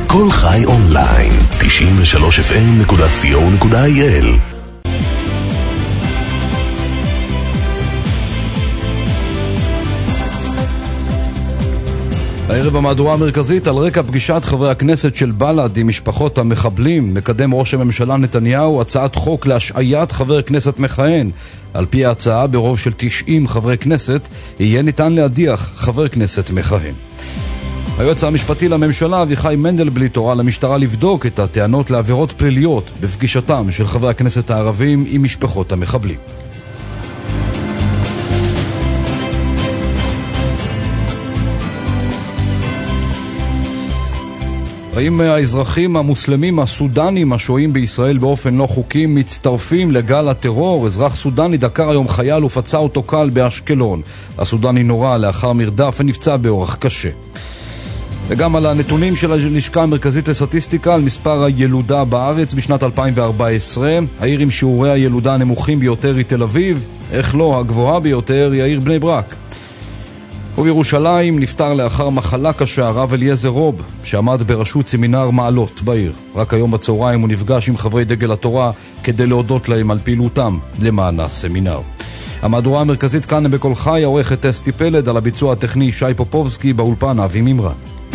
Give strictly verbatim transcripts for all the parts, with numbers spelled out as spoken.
כל חי אונליין, תשעים ושלוש אף אם נקודה סי או נקודה איי אל. הערב במהדורה המרכזית, על רקע פגישת חברי הכנסת של בל"ד עם משפחות המחבלים, מקדם ראש הממשלה נתניהו הצעת חוק להשעיית חבר כנסת מכהן. על פי ההצעה, ברוב של תשעים חברי כנסת, יהיה ניתן להדיח חבר כנסת מכהן. היועץ המשפטי לממשלה אביחי מנדלבליט הורה למשטרה לבדוק את הטענות לעבירות פליליות בפגישתם של חברי הכנסת הערבים עם משפחות המחבלים. האם האזרחים המוסלמים הסודנים השוהים בישראל באופן לא חוקי מצטרפים לגל הטרור? אזרח סודני דקר היום חייל ופצע אותו קל באשקלון. הסודני נורה לאחר מרדף ונפצע באורח קשה. וגם על הנתונים של הלשכה המרכזית לסטטיסטיקה על מספר הילודה בארץ בשנת אלפיים וארבע עשרה. העיר עם שיעורי הילודה הנמוכים ביותר היא תל אביב, איך לא הגבוהה ביותר היא העיר בני ברק. ובירושלים נפטר לאחר מחלה קשה הרב אליעזר רוב, שעמד בראשות סמינר מעלות בעיר. רק היום בצהריים הוא נפגש עם חברי דגל התורה כדי להודות להם על פעילותם למען הסמינר. המהדורה המרכזית כאן בכל חי, העורכת אסתי פלד, על הביצוע הטכני שי פופובסקי, באולפן אבי מימרן.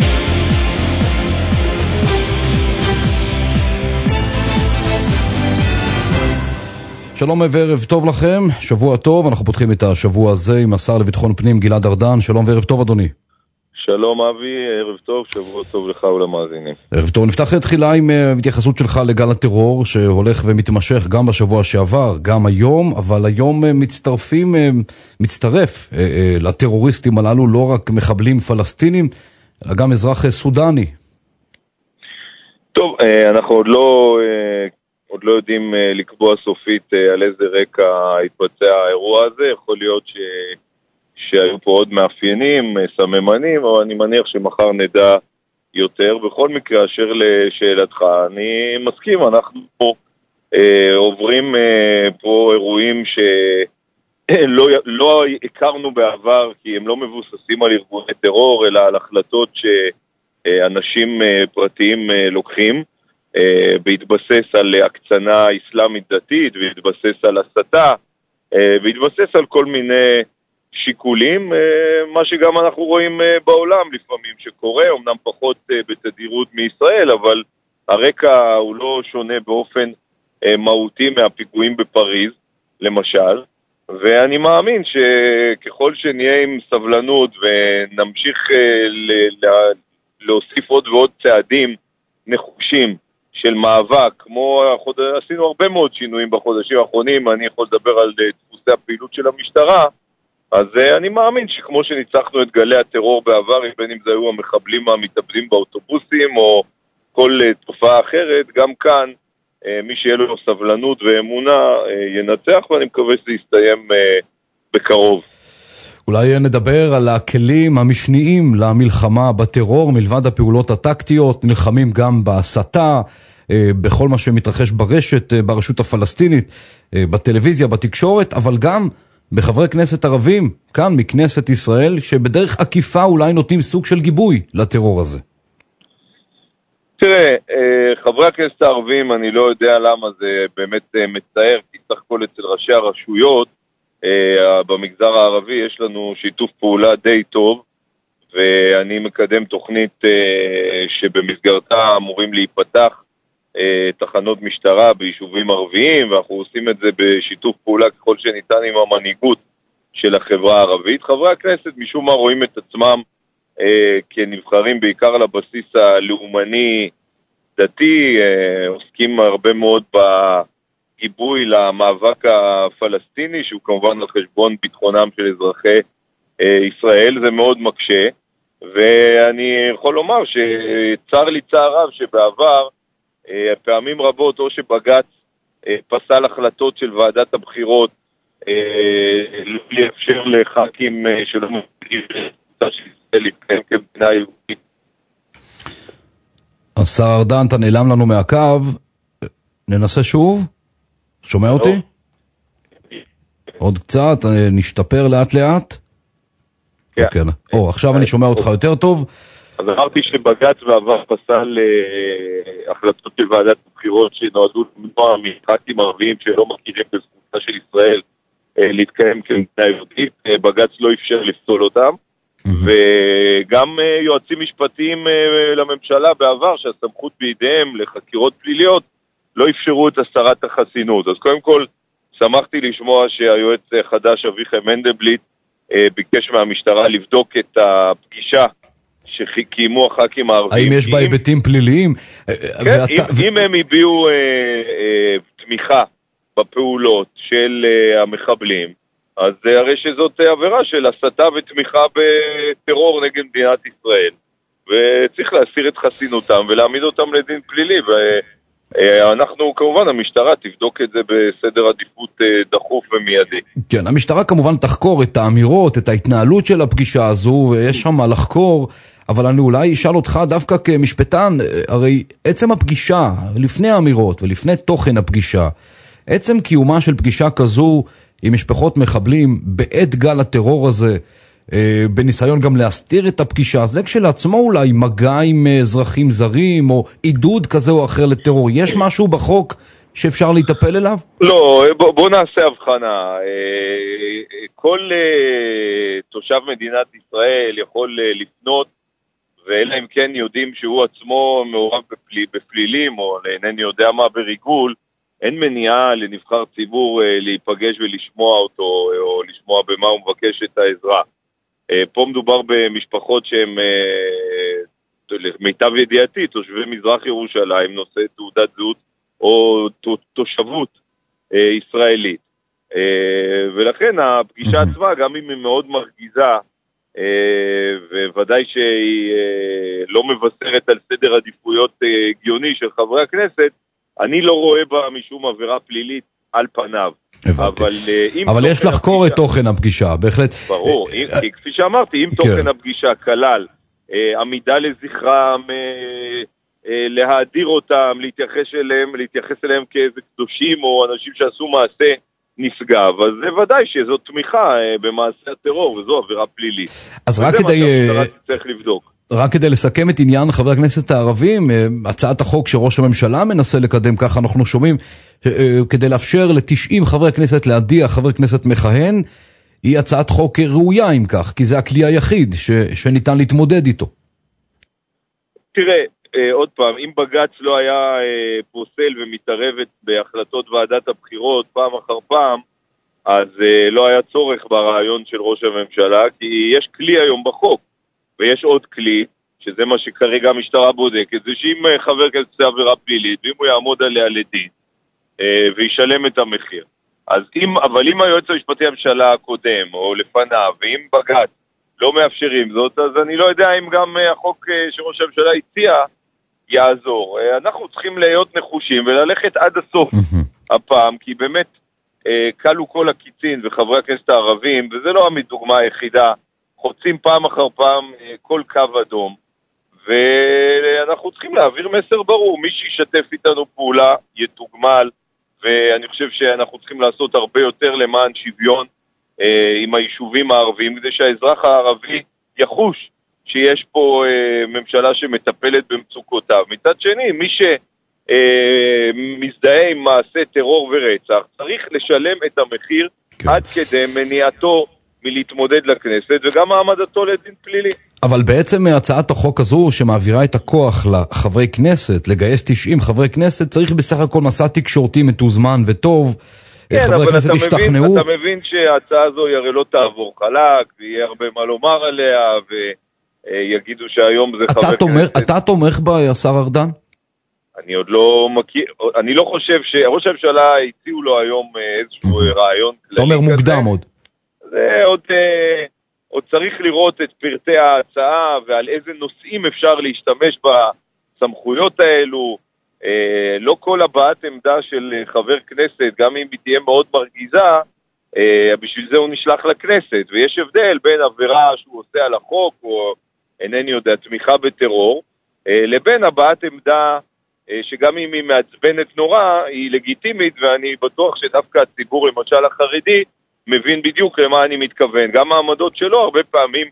שלום וערב טוב לכם, שבוע טוב. אנחנו פותחים את השבוע הזה עם השר לביטחון פנים גלעד ארדן. שלום וערב טוב אדוני. שלום אבי, ערב טוב, שבוע טוב לך ולמאזינים. ערב טוב. נפתח תחילה עם התייחסות שלך לגל הטרור שהולך ומתמשך גם בשבוע שעבר, גם היום, אבל היום מצטרפים, מצטרף לטרוריסטים הללו לא רק מחבלים פלסטינים, אלא גם אזרח סודני. טוב, אנחנו עוד לא... עוד לא יודעים לקבוע סופית על איזה רקע התבצע האירוע הזה. יכול להיות ש... שהיו פה עוד מאפיינים, סממנים, אבל אני מניח שמחר נדע יותר. בכל מקרה, אשר לשאלתך, אני מסכים, אנחנו פה אה, עוברים אה, פה אירועים שלא לא הכרנו בעבר, כי הם לא מבוססים על ארגוני טרור, אלא על החלטות שאנשים אה, פרטיים אה, לוקחים. Uh, בהתבסס על הקצנה אסלאמית דתית, והתבסס על הסתה, uh, והתבסס על כל מיני שיקולים, uh, מה שגם אנחנו רואים uh, בעולם לפעמים שקורה, אמנם פחות uh, בתדירות מישראל, אבל הרקע הוא לא שונה באופן uh, מהותי מהפיגועים בפריז, למשל, ואני מאמין שככל שנהיה עם סבלנות ונמשיך uh, ל- ל- להוסיף עוד ועוד צעדים נחושים, של מאבק, כמו החוד... עשינו הרבה מאוד שינויים בחודשים האחרונים, אני יכול לדבר על דפוסי הפעילות של המשטרה, אז אני מאמין שכמו שניצחנו את גלי הטרור בעבר, בין אם זה היו המחבלים המתאבדים באוטובוסים, או כל תופעה אחרת, גם כאן, מי שיהיה לו סבלנות ואמונה ינצח, ואני מקווה שזה יסתיים בקרוב. אולי נדבר על הכלים המשניים למלחמה בטרור, מלבד הפעולות הטקטיות, נלחמים גם בהסתה, בכל מה שמתרחש ברשת, ברשות הפלסטינית, בטלוויזיה, בתקשורת, אבל גם בחברי כנסת ערבים, כאן מכנסת ישראל, שבדרך עקיפה אולי נותנים סוג של גיבוי לטרור הזה. תראה, חברי הכנסת הערבים, אני לא יודע למה זה באמת מצער, כי סך הכל אצל ראשי הרשויות, במגזר הערבי יש לנו שיתוף פעולה די טוב, ואני מקדם תוכנית שבמסגרתה אמורים להיפתח תחנות משטרה ביישובים ערביים, ואנחנו עושים את זה בשיתוף פעולה ככל שניתן עם המנהיגות של החברה הערבית. חברי הכנסת משום מה רואים את עצמם כנבחרים בעיקר על הבסיס הלאומני דתי, עוסקים הרבה מאוד ב... גיבוי למאבק הפלסטיני, שהוא כמובן על חשבון ביטחונם של אזרחי אה, ישראל, זה מאוד מקשה, ואני יכול לומר שצר לי צער רב שבעבר, אה, פעמים רבות, או שבג"ץ אה, פסל החלטות של ועדת הבחירות, אה, לאפשר לח"כים אה, שלא מפגיעים של ישראל להתקיים כמדינה יהודית. השר ארדן, אתה נעלם לנו מהקו, ננסה שוב? שומע אותי? עוד קצת, נשתפר לאט לאט. כן. או, עכשיו אני שומע אותך יותר טוב. אז אמרתי שבג"ץ בעבר פסל אה, החלטות של ועדת הבחירות שנועדו למנוע מח"כים ערביים שלא מכירים בזכותה של ישראל אה, להתקיים כמדינה יהודית. אה, בג"ץ לא אפשר לפסול אותם, mm-hmm. וגם אה, יועצים משפטיים אה, לממשלה בעבר שהסמכות בידיהם לחקירות פליליות לא אפשרו את הסרת החסינות. אז קודם כל שמחתי לשמוע שהיועץ החדש אביחי מנדלבליט אה, ביקש מהמשטרה לבדוק את הפגישה שקיימו הח"כים הערבים. האם יש בה היבטים פליליים? כן, אם הם הביעו תמיכה בפעולות של המחבלים, אז הרי שזאת עבירה של הסתה ותמיכה בטרור נגד מדינת ישראל, וצריך להסיר את חסינותם ולהעמיד אותם לדין פלילי, ואנחנו כמובן, המשטרה תבדוק את זה בסדר עדיפות דחוף ומיידי. כן, המשטרה כמובן תחקור את האמירות, את ההתנהלות של הפגישה הזו, ויש שם מה לחקור, אבל אני אולי אשאל אותך דווקא כמשפטן, הרי עצם הפגישה, לפני האמירות ולפני תוכן הפגישה, עצם קיומה של פגישה כזו עם משפחות מחבלים בעת גל הטרור הזה, בניסיון גם להסתיר את הפגישה, זה כשלעצמו אולי מגע עם אזרחים זרים או עידוד כזה או אחר לטרור. יש משהו בחוק שאפשר להיטפל אליו? לא, בוא, בוא נעשה הבחנה. כל תושב מדינת ישראל יכול לפנות, ואלה אם כן יודעים שהוא עצמו מעורב בפליל, בפלילים או אינני יודע מה בריגול, אין מניעה לנבחר ציבור להיפגש ולשמוע אותו או לשמוע במה הוא מבקש את העזרה. פה מדובר במשפחות שהן, למיטב ידיעתי, תושבי מזרח ירושלים, נושא תעודת זהות או תושבות ישראלית. ולכן הפגישה עצמה, גם אם היא מאוד מרגיזה, וודאי שהיא לא מבשרת על סדר עדיפויות הגיוני של חברי הכנסת, אני לא רואה בה משום עבירה פלילית על פניו. הבנתי. אבל, אבל יש לחקור את תוכן הפגישה, בהחלט. ברור, כי כפי שאמרתי, אם תוכן הפגישה כלל עמידה לזכרם, להאדיר אותם, להתייחס אליהם, להתייחס אליהם כאיזה קדושים או אנשים שעשו מעשה נשגב, אז זה ודאי שזו תמיכה במעשה הטרור, וזו עבירה פלילית. אז רק כדי... צריך לבדוק. רק כדי לסכם את עניין חברי הכנסת הערבים, הצעת החוק שראש הממשלה מנסה לקדם, ככה אנחנו שומעים, כדי לאפשר ל-תשעים חברי הכנסת להדיח חבר כנסת מכהן, היא הצעת חוק ראויה אם כך, כי זה הכלי היחיד ש- שניתן להתמודד איתו. תראה, עוד פעם, אם בג"ץ לא היה פוסל ומתערבת בהחלטות ועדת הבחירות פעם אחר פעם, אז לא היה צורך ברעיון של ראש הממשלה, כי יש כלי היום בחוק. ויש עוד כלי, שזה מה שכרגע המשטרה בודקת, זה שאם חבר כנסת עושה עבירה פלילית, ואם הוא יעמוד עליה לדין, אה, וישלם את המחיר. אז אם, אבל אם היועץ המשפטי הממשלה הקודם, או לפניו, ואם בג"ץ לא מאפשרים זאת, אז אני לא יודע אם גם החוק שראש הממשלה הציע יעזור. אה, אנחנו צריכים להיות נחושים וללכת עד הסוף הפעם, כי באמת אה, קלו כל הקיצין וחברי הכנסת הערבים, וזה לא הדוגמה היחידה, חוצים פעם אחר פעם כל קו אדום, ואנחנו צריכים להעביר מסר ברור, מי שישתף איתנו פעולה יתוגמל, ואני חושב שאנחנו צריכים לעשות הרבה יותר למען שוויון אה, עם היישובים הערביים, כדי שהאזרח הערבי יחוש שיש פה אה, ממשלה שמטפלת במצוקותיו. מצד שני, מי שמזדהה אה, עם מעשה טרור ורצח, צריך לשלם את המחיר כן. עד כדי מניעתו מלהתמודד לכנסת, וגם העמדתו לדין פלילי. אבל בעצם הצעת החוק הזו שמעבירה את הכוח לחברי כנסת, לגייס תשעים חברי כנסת, צריך בסך הכל מסע תקשורתי מתוזמן וטוב. כן, אבל אתה מבין, אתה מבין שההצעה הזו הרי לא תעבור חלק, ויהיה הרבה מה לומר עליה, ויגידו שהיום זה חבר כנסת. אתה תומך בה, השר ארדן? אני עוד לא מכיר, אני לא חושב שראש הממשלה הציעו לו היום איזשהו רעיון כללי. אתה אומר מוקדם עוד. זה עוד, עוד צריך לראות את פרטי ההצעה ועל איזה נושאים אפשר להשתמש בסמכויות האלו. לא כל הבעת עמדה של חבר כנסת, גם אם היא תהיה מאוד מרגיזה, בשביל זה הוא נשלח לכנסת. ויש הבדל בין עבירה שהוא עושה על החוק, או אינני יודע, תמיכה בטרור, לבין הבעת עמדה שגם אם היא מעצבנת נורא, היא לגיטימית, ואני בטוח שדווקא הציבור, למשל החרדי, מבין בדיוק למה אני מתכוון. גם העמדות שלו הרבה פעמים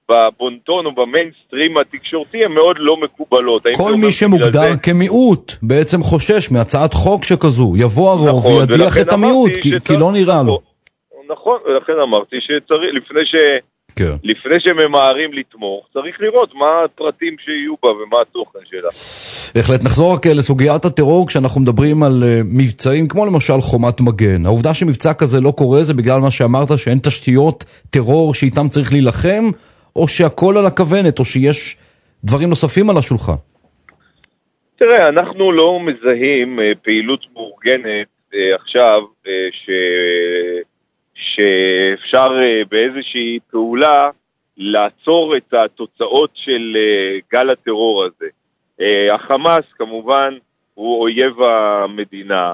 בבונטון או במיינסטרים התקשורתי, הן מאוד לא מקובלות. כל מי שמוגדר זה... כמיעוט בעצם חושש מהצעת חוק שכזו, יבוא הרוב נכון, וידיח את המיעוט, כי, שצר... כי לא נראה לו. נכון, ולכן אמרתי שצריך, לפני ש... כן. לפני שממהרים לתמוך, צריך לראות מה הפרטים שיהיו בה ומה התוכן שלה. בהחלט, נחזור רק לסוגיית הטרור כשאנחנו מדברים על מבצעים כמו למשל חומת מגן. העובדה שמבצע כזה לא קורה זה בגלל מה שאמרת שאין תשתיות טרור שאיתם צריך להילחם, או שהכל על הכוונת, או שיש דברים נוספים על השולחן? תראה, אנחנו לא מזהים פעילות מאורגנת עכשיו ש... שאפשר באיזושהי פעולה לעצור את התוצאות של גל הטרור הזה. החמאס כמובן הוא אויב המדינה,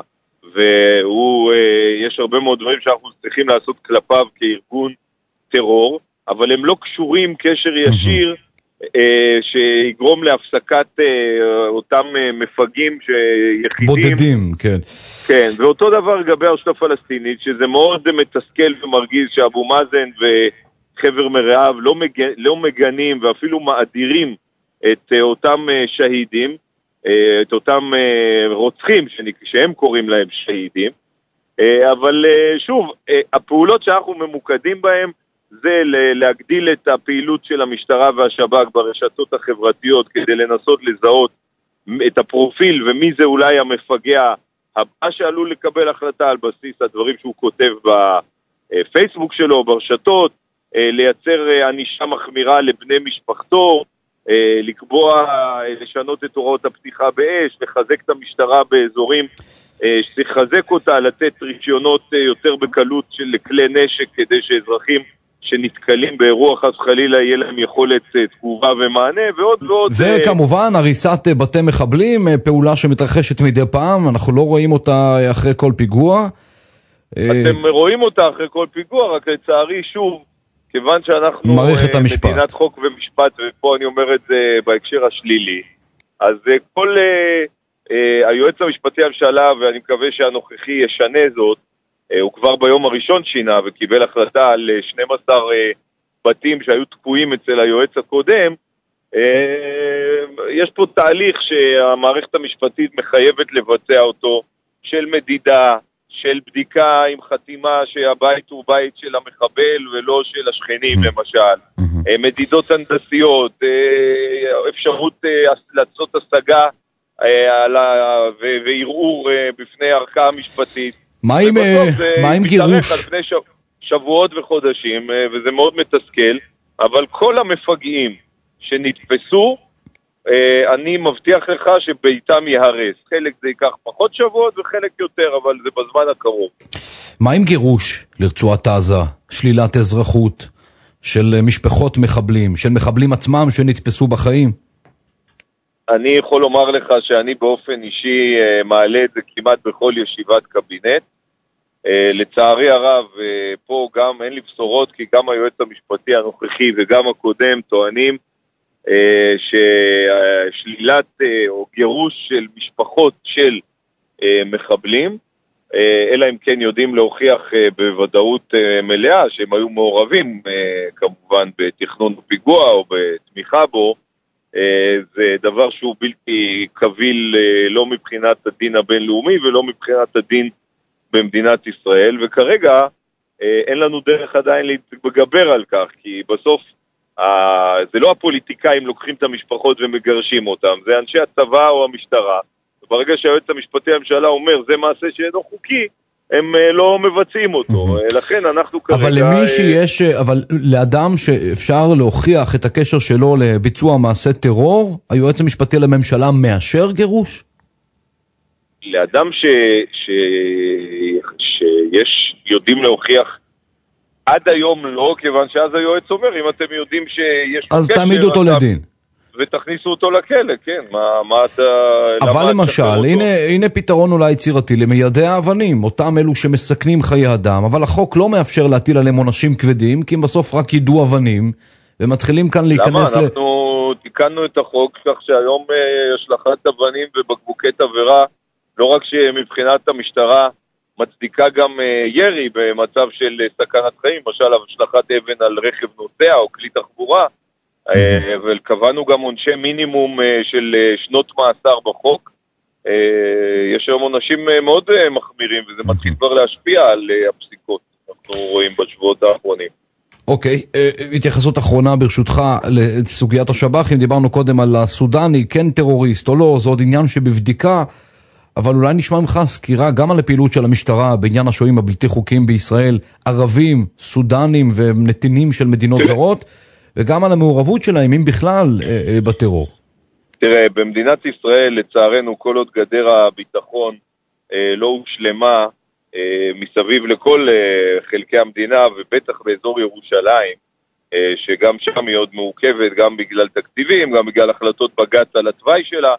ויש הרבה מאוד דברים שאנחנו צריכים לעשות כלפיו כארגון טרור, אבל הם לא קשורים קשר ישיר שיגרום להפסקת אותם מפגעים שיחידים. בודדים, כן. כן, ואותו דבר לגבי הרשות הפלסטינית, שזה מאוד מתסכל ומרגיז שאבו מאזן וחבר מרעיו לא, מג... לא מגנים ואפילו מאדירים את אותם שהידים, את אותם רוצחים שהם קוראים להם שהידים, אבל שוב, הפעולות שאנחנו ממוקדים בהם זה להגדיל את הפעילות של המשטרה והשב"כ ברשתות החברתיות כדי לנסות לזהות את הפרופיל ומי זה אולי המפגע הבא שעלול לקבל החלטה על בסיס הדברים שהוא כותב בפייסבוק שלו, ברשתות, לייצר ענישה מחמירה לבני משפחתו, לקבוע, לשנות את הוראות הפתיחה באש, לחזק את המשטרה באזורים שחזק אותה, לתת רישיונות יותר בקלות של כלי נשק כדי שאזרחים שנתקלים באירוע חס וחלילה יהיה להם יכולת תגובה ומענה ועוד ועוד. וכמובן הריסת בתי מחבלים, פעולה שמתרחשת מדי פעם, אנחנו לא רואים אותה אחרי כל פיגוע. אתם רואים אותה אחרי כל פיגוע, רק לצערי שוב, כיוון שאנחנו מדינת חוק ומשפט, ופה אני אומר את זה בהקשר השלילי, אז כל היועץ המשפטי הממשלה, ואני מקווה שהנוכחי ישנה זאת, הוא כבר ביום הראשון שינה וקיבל החלטה על שנים עשר בתים שהיו תקועים אצל היועץ הקודם. יש פה תהליך שהמערכת המשפטית מחייבת לבצע אותו, של מדידה, של בדיקה עם חתימה שהבית הוא בית של המחבל ולא של השכנים למשל, מדידות הנדסיות, אפשרות לעשות השגה וערעור בפני ערכאה המשפטית. מה עם, מה עם גירוש? על פני שבועות וחודשים, וזה מאוד מתסכל, אבל כל המפגעים שנתפסו, אני מבטיח לך שביתם יהרס. חלק זה ייקח פחות שבועות וחלק יותר, אבל זה בזמן הקרוב. מה עם גירוש לרצועת עזה? שלילת אזרחות של משפחות מחבלים, של מחבלים עצמם שנתפסו בחיים? אני יכול לומר לך שאני באופן אישי מעלה את זה כמעט בכל ישיבת קבינט. לצערי הרב, פה גם אין לי בשורות, כי גם היועץ המשפטי הנוכחי וגם הקודם טוענים ששלילת או גירוש של משפחות של מחבלים, אלא אם כן יודעים להוכיח בוודאות מלאה שהם היו מעורבים כמובן בתכנון פיגוע או בתמיכה בו, זה דבר שהוא בלתי קביל לא מבחינת הדין הבינלאומי ולא מבחינת הדין במדינת ישראל, וכרגע אין לנו דרך עדיין להתגבר על כך, כי בסוף זה לא הפוליטיקאים לוקחים את המשפחות ומגרשים אותם, זה אנשי הצבא או המשטרה, וברגע שהיועץ המשפטי הממשלה אומר זה מעשה שאינו חוקי, הם לא מבצעים אותו, לכן אנחנו כרגע... אבל למי שיש, אבל לאדם שאפשר להוכיח את הקשר שלו לביצוע מעשה טרור, היועץ המשפטי לממשלה מאשר גירוש? לאדם ש... ש... שיש יודעים להוכיח עד היום לא, כיוון שאז היועץ אומר, אם אתם יודעים שיש... אז תעמידו אותו לדין. ותכניסו אותו לכלא, כן, מה, מה אתה... אבל למשל, הנה, הנה פתרון אולי יצירתי למיידי האבנים, אותם אלו שמסכנים חיי אדם, אבל החוק לא מאפשר להטיל עליהם עונשים כבדים, כי הם בסוף רק ידעו אבנים, ומתחילים כאן להיכנס... למה? אנחנו תיקנו את החוק כך שהיום השלכת אבנים ובקבוקי תבערה, לא רק שמבחינת המשטרה מצדיקה גם ירי במצב של סכנת חיים, למשל השלכת אבן על רכב נוסע או כלי תחבורה, וקבענו גם עונשי מינימום של שנות מאסר בחוק. יש היום עונשים מאוד מחמירים, וזה מתחיל כבר להשפיע על הפסיקות, אנחנו רואים בשבועות האחרונים. אוקיי, התייחסות אחרונה ברשותך לסוגיית השב"חים, דיברנו קודם על הסודני, כן טרוריסט או לא, זה עוד עניין שבבדיקה, אבל אולי נשמע ממך סקירה גם על הפעילות של המשטרה בעניין השוהים הבלתי חוקיים בישראל, ערבים, סודנים ונתינים של מדינות זרות, וגם על המעורבות שלהם, אם בכלל, בטרור. תראה, במדינת ישראל, לצערנו, כל עוד גדר הביטחון לא הושלמה, מסביב לכל חלקי המדינה, ובטח באזור ירושלים, שגם שם היא עוד מעוכבת, גם בגלל תקציבים, גם בגלל החלטות בג"ץ על התוואי שלה,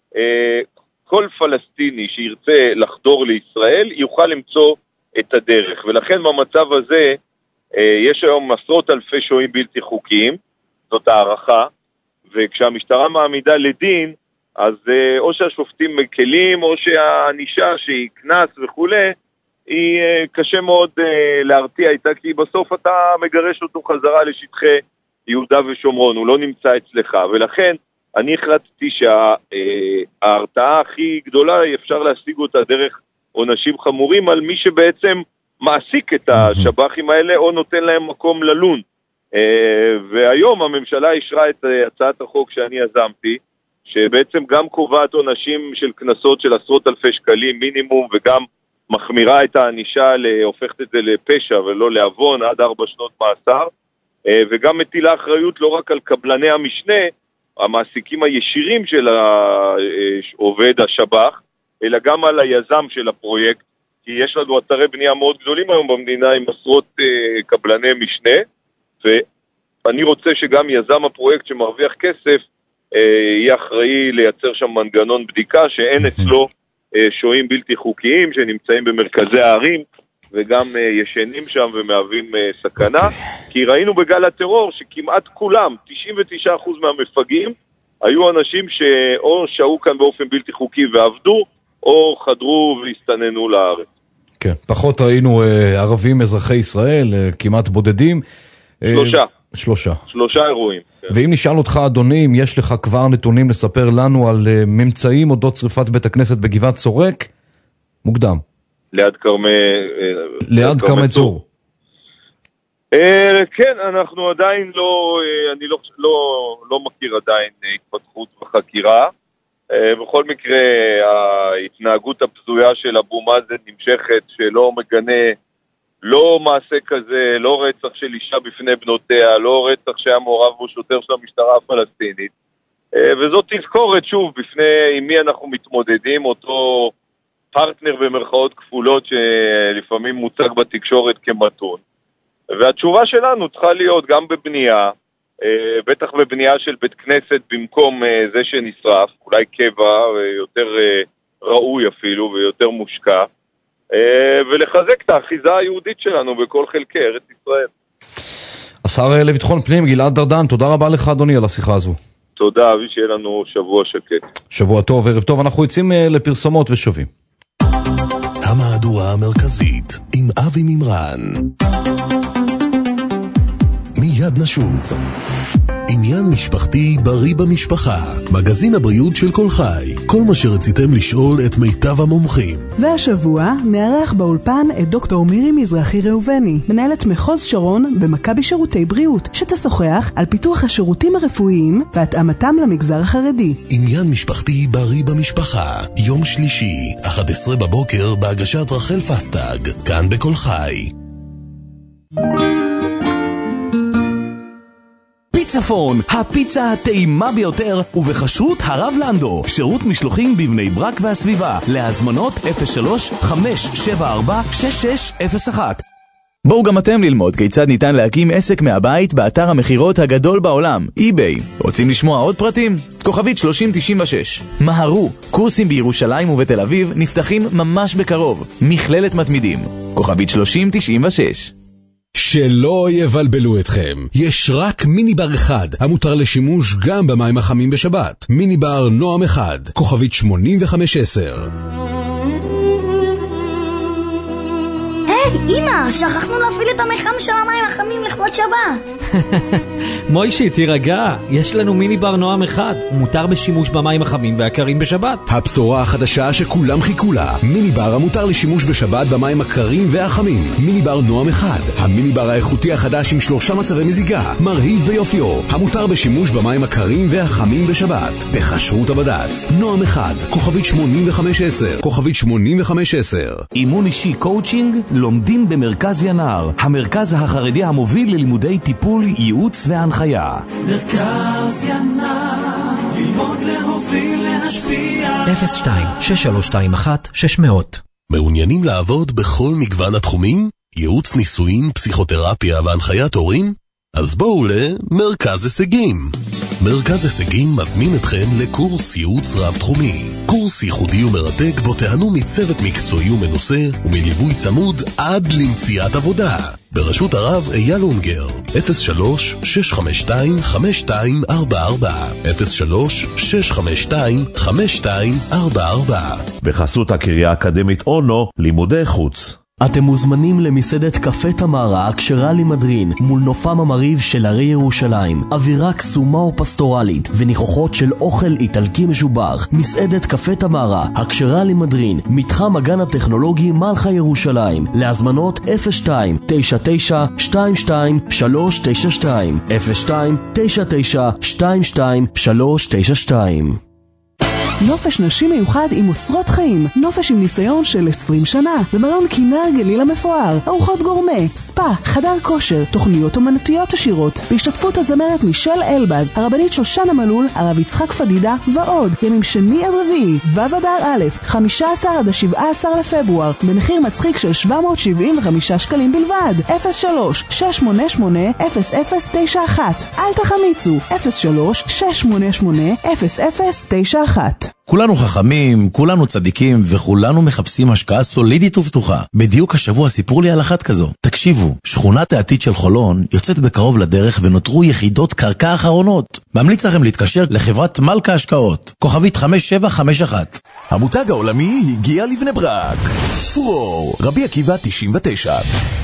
כל פלסטיני שירצה לחדור לישראל, יוכל למצוא את הדרך. ולכן במצב הזה, יש היום עשרות אלפי שוהים בלתי חוקיים, זאת הערכה, וכשהמשטרה מעמידה לדין, אז או שהשופטים מקלים, או שהענישה שהיא כנס וכולי, היא קשה מאוד להרתיע איתה, כי בסוף אתה מגרש אותו חזרה לשטחי יהודה ושומרון, הוא לא נמצא אצלך, ולכן אני החלטתי שההרתעה הכי גדולה אפשר להשיג אותה דרך עונשים חמורים על מי שבעצם מעסיק את השב"חים האלה או נותן להם מקום ללון. והיום הממשלה אישרה את הצעת החוק שאני יזמתי, שבעצם גם קובעת עונשים של קנסות של עשרות אלפי שקלים מינימום, וגם מחמירה את הענישה, הופכת את זה לפשע ולא לעוון עד ארבע שנות מאסר, וגם מטילה אחריות לא רק על קבלני המשנה, המעסיקים הישירים של העובד השב"ח, אלא גם על היזם של הפרויקט, כי יש לנו אתרי בנייה מאוד גדולים היום במדינה עם עשרות קבלני משנה, ואני רוצה שגם יזם הפרויקט שמרוויח כסף יהיה אחראי לייצר שם מנגנון בדיקה שאין אצלו שוהים בלתי חוקיים שנמצאים במרכזי הערים וגם ישנים שם ומהווים סכנה, okay. כי ראינו בגל הטרור שכמעט כולם, תשעים ותשעה אחוז מהמפגעים, היו אנשים שאו שהו כאן באופן בלתי חוקי ועבדו, או חדרו והסתננו לארץ. כן, פחות ראינו אה, ערבים אזרחי ישראל, אה, כמעט בודדים. שלושה. אה, שלושה. שלושה אירועים. כן. ואם נשאל אותך, אדוני, אם יש לך כבר נתונים לספר לנו על אה, ממצאים אודות שריפת בית הכנסת בגבעת סורק, מוקדם. ליד קרמי... אה, ליד קרמי צור. אה, כן, אנחנו עדיין לא... אה, אני לא, לא, לא מכיר עדיין התפתחות בחקירה. בכל מקרה, ההתנהגות הבזויה של אבו מאזן נמשכת, שלא מגנה לא מעשה כזה, לא רצח של אישה בפני בנותיה, לא רצח שהיה מעורב בו שוטר של המשטרה הפלסטינית. וזאת תזכורת שוב בפני עם מי אנחנו מתמודדים, אותו פרטנר במרכאות כפולות שלפעמים מוצג בתקשורת כמתון. והתשובה שלנו צריכה להיות גם בבנייה, בטח בבנייה של בית כנסת במקום זה שנשרף, אולי קבע יותר ראוי אפילו ויותר מושקע, ולחזק את האחיזה היהודית שלנו בכל חלקי ארץ ישראל. השר לביטחון פנים גלעד ארדן, תודה רבה לך אדוני על השיחה הזו. תודה, אבי, שיהיה לנו שבוע שקט. שבוע טוב, ערב טוב, אנחנו יוצאים לפרסומות ושווים. המהדורה המרכזית עם אבי מימרן. מיד נשוב. עניין משפחתי בריא במשפחה, מגזין הבריאות של כל חי, כל מה שרציתם לשאול את מיטב המומחים. והשבוע נערך באולפן את דוקטור מירי מזרחי ראובני, מנהלת מחוז שרון במכבי שירותי בריאות, שתשוחח על פיתוח השירותים הרפואיים והתאמתם למגזר החרדי. עניין משפחתי בריא במשפחה, יום שלישי, אחת עשרה בבוקר בהגשת רחל פסטג, כאן בכל חי. פיצפון, הפיצה הטעימה ביותר, ובחשרות הרב לנדו, שירות משלוחים בבני ברק והסביבה, להזמנות אפס שלוש חמש שבע ארבע שש שש אפס אחת. בואו גם אתם ללמוד כיצד ניתן להקים עסק מהבית באתר המחירות הגדול בעולם, eBay. רוצים לשמוע עוד פרטים? כוכבית שלושים תשעים ושש. מהרו, קורסים בירושלים ובתל אביב נפתחים ממש בקרוב. מכללת מתמידים, כוכבית שלושים תשעים ושש. שלא יבלבלו אתכם, יש רק מיני בר אחד המותר לשימוש גם במים החמים בשבת. מיני בר נועם אחד, כוכבית שמונים וחמש עשר. היי, אמא, שכחנו להפעיל את המחם של המים החמים לכבוד שבת. מוישי, תירגע, יש לנו מיני בר נועם אחד, הוא מותר בשימוש במים החמים והקרים בשבת. הבשורה החדשה שכולם חיכו לה, מיני בר המותר לשימוש בשבת במים הקרים והחמים. מיני בר נועם אחד, המיני בר האיכותי החדש עם שלושה מצבי מזיגה, מרהיב ביופיו, המותר בשימוש במים הקרים והחמים בשבת. בחשרות הבד"ץ, נועם אחד, כוכבית שמונים וחמש עשר, כוכבית שמונים וחמש עשר. אימון אישי קואוצ'ינג לומדים במרכז ינר, המרכז החרדי המוביל ללימודי טיפול, ייעוץ והנחיה. מרכז ינר, ללמוד להוביל להשפיע. אפס שתיים שש שלוש שתיים אחת שש מאות. מעוניינים לעבוד בכל מגוון התחומים? ייעוץ ניסויים, פסיכותרפיה והנחיית הורים? אז בואו למרכז הישגים. מרכז הישגים מזמין אתכם לקורס ייעוץ רב-תחומי. קורס ייחודי ומרתק בו תהנו מצוות מקצועי ומנוסה ומליווי צמוד עד למציאת עבודה. ברשות הרב אייל אונגר, אפס שלוש שש חמש שתיים חמש שתיים ארבע ארבע, אפס שלוש שש חמש שתיים חמש שתיים ארבע ארבע. בחסות הקריה האקדמית אונו, לימודי חוץ. אתם מוזמנים למסעדת קפה תמרה הכשרה למדרין מול נופם המריב של הרי ירושלים. אווירה קסומה ופסטורלית וניחוחות של אוכל איטלקי משובח. מסעדת קפה תמרה הכשרה למדרין, מתחם הגן הטכנולוגי מלכה ירושלים. להזמנות אפס שתיים תשע תשע שתיים שתיים שלוש תשע שתיים, אפס שתיים תשע תשע שתיים שתיים שלוש תשע שתיים. נופש נשים מיוחד עם אוצרות חיים. נופש עם ניסיון של עשרים שנה. במלון כינר גליל המפואר. ארוחות גורמה, ספה, חדר כושר, תוכניות אומנותיות עשירות. בהשתתפות הזמרת מישל אלבז, הרבנית שושנה מלול, הרב יצחק פדידה ועוד. ימים שני עד רביעי, ו' אדר א', חמישה עשר עד השבעה עשר לפברואר, במחיר מצחיק של שבע מאות שבעים וחמישה שקלים בלבד. אפס שלוש שש שמונה שמונה אפס אפס תשע אחת. אל תחמיצו. אפס שלוש שש שמונה שמונה אפס אפס תשע אחת. כולנו חכמים, כולנו צדיקים, וכולנו מחפשים השקעה סולידית ובטוחה. בדיוק השבוע סיפרו לי על אחת כזו. תקשיבו, שכונת העתיד של חולון יוצאת בקרוב לדרך ונותרו יחידות קרקע אחרונות. ממליץ לכם להתקשר לחברת מלכה השקעות, כוכבית חמש שבע חמש אחת. המותג העולמי הגיע לבני ברק. פורור, רבי עקיבא תשעים ותשע.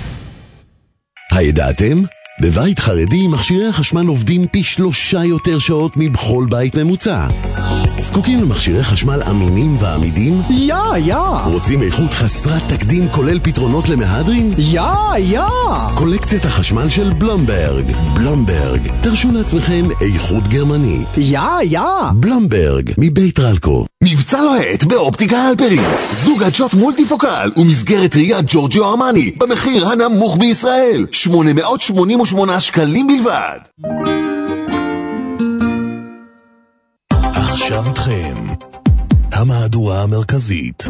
הידעתם? בבית חרדי מכשירי החשמל עובדים פי שלושה יותר שעות מבכל בית ממוצע. זקוקים למכשירי חשמל אמינים ועמידים? יא, יא! רוצים איכות חסרת תקדים כולל פתרונות למהדרין? יא, יא! קולקציית החשמל של בלומברג. בלומברג, תרשו לעצמכם איכות גרמנית. יא, יא! בלומברג, מבית רלקו. מבצע לוהט באופטיקה אלפרין. זוג עדשות מולטיפוקל ומסגרת ראיית ג'ורג'יו ארמני במחיר הנמוך בישראל, שמונה מאות שמונים ושמונה שקלים בלבד. עכשיו איתכם המהדורה המרכזית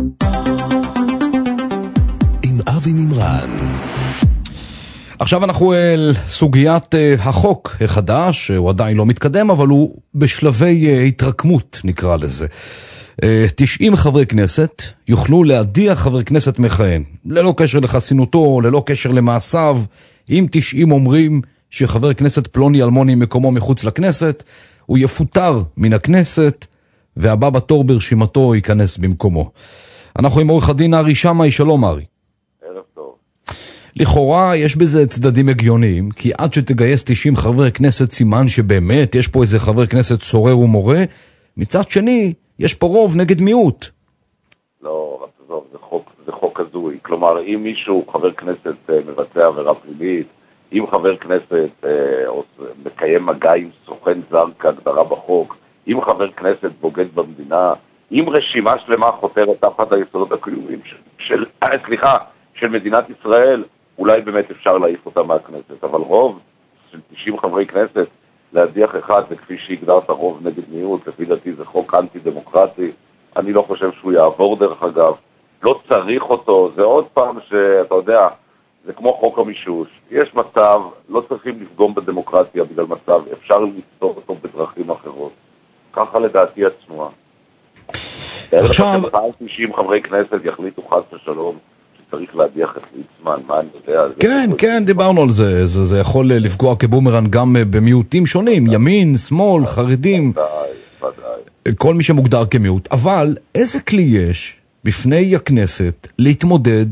עם אבי מימרן. עכשיו אנחנו אל סוגיית החוק החדש, הוא עדיין לא מתקדם, אבל הוא בשלבי התרקמות, נקרא לזה. תשעים חברי כנסת יוכלו להדיח חבר כנסת מכהן, ללא קשר לחסינותו, ללא קשר למעשיו. אם תשעים אומרים שחבר כנסת פלוני אלמוני מקומו מחוץ לכנסת, הוא יפוטר מן הכנסת, והבא בתור ברשימתו ייכנס במקומו. אנחנו עם עורך הדין ארי שמאי. שלום ארי. ערב טוב. לכאורה יש בזה צדדים הגיוניים, כי עד שתגייס תשעים חברי כנסת סימן שבאמת יש פה איזה חבר כנסת סורר ומורה. מצד שני, יש פה רוב נגד מיעוט. לא, זה, זה חוק, זה חוק הזוי. כלומר, אם מישהו, חבר כנסת, מבצע עבירה פלילית, אם חבר כנסת אה, מקיים מגע עם סוכן זר כהגדרה בחוק, אם חבר כנסת בוגד במדינה, אם רשימה שלמה חותרת תחת היסודות הקיומיים של, של, סליחה, של מדינת ישראל, אולי באמת אפשר להעיף אותה מהכנסת. אבל רוב של תשעים חברי כנסת להדיח אחד, וכפי שהגדרת רוב נגד מיעוט, לפי דעתי זה חוק אנטי דמוקרטי. אני לא חושב שהוא יעבור דרך אגב. לא צריך אותו. זה עוד פעם שאתה יודע, זה כמו חוק המישוש. יש מצב, לא צריכים לפגום בדמוקרטיה בגלל מצב, אפשר לפתור אותו בדרכים אחרות. ככה לדעתי עצמה. עכשיו... תשעים חברי כנסת יחליטו חס ושלום שצריך להדיח את ליצמן, מה אני יודע? כן, כן, דיברנו על זה. זה, זה יכול לפגוע כבומרנג גם במיעוטים שונים, ימין, שמאל, חרדים, כל מי שמוגדר כמיעוט. אבל איזה כלי יש בפני הכנסת להתמודד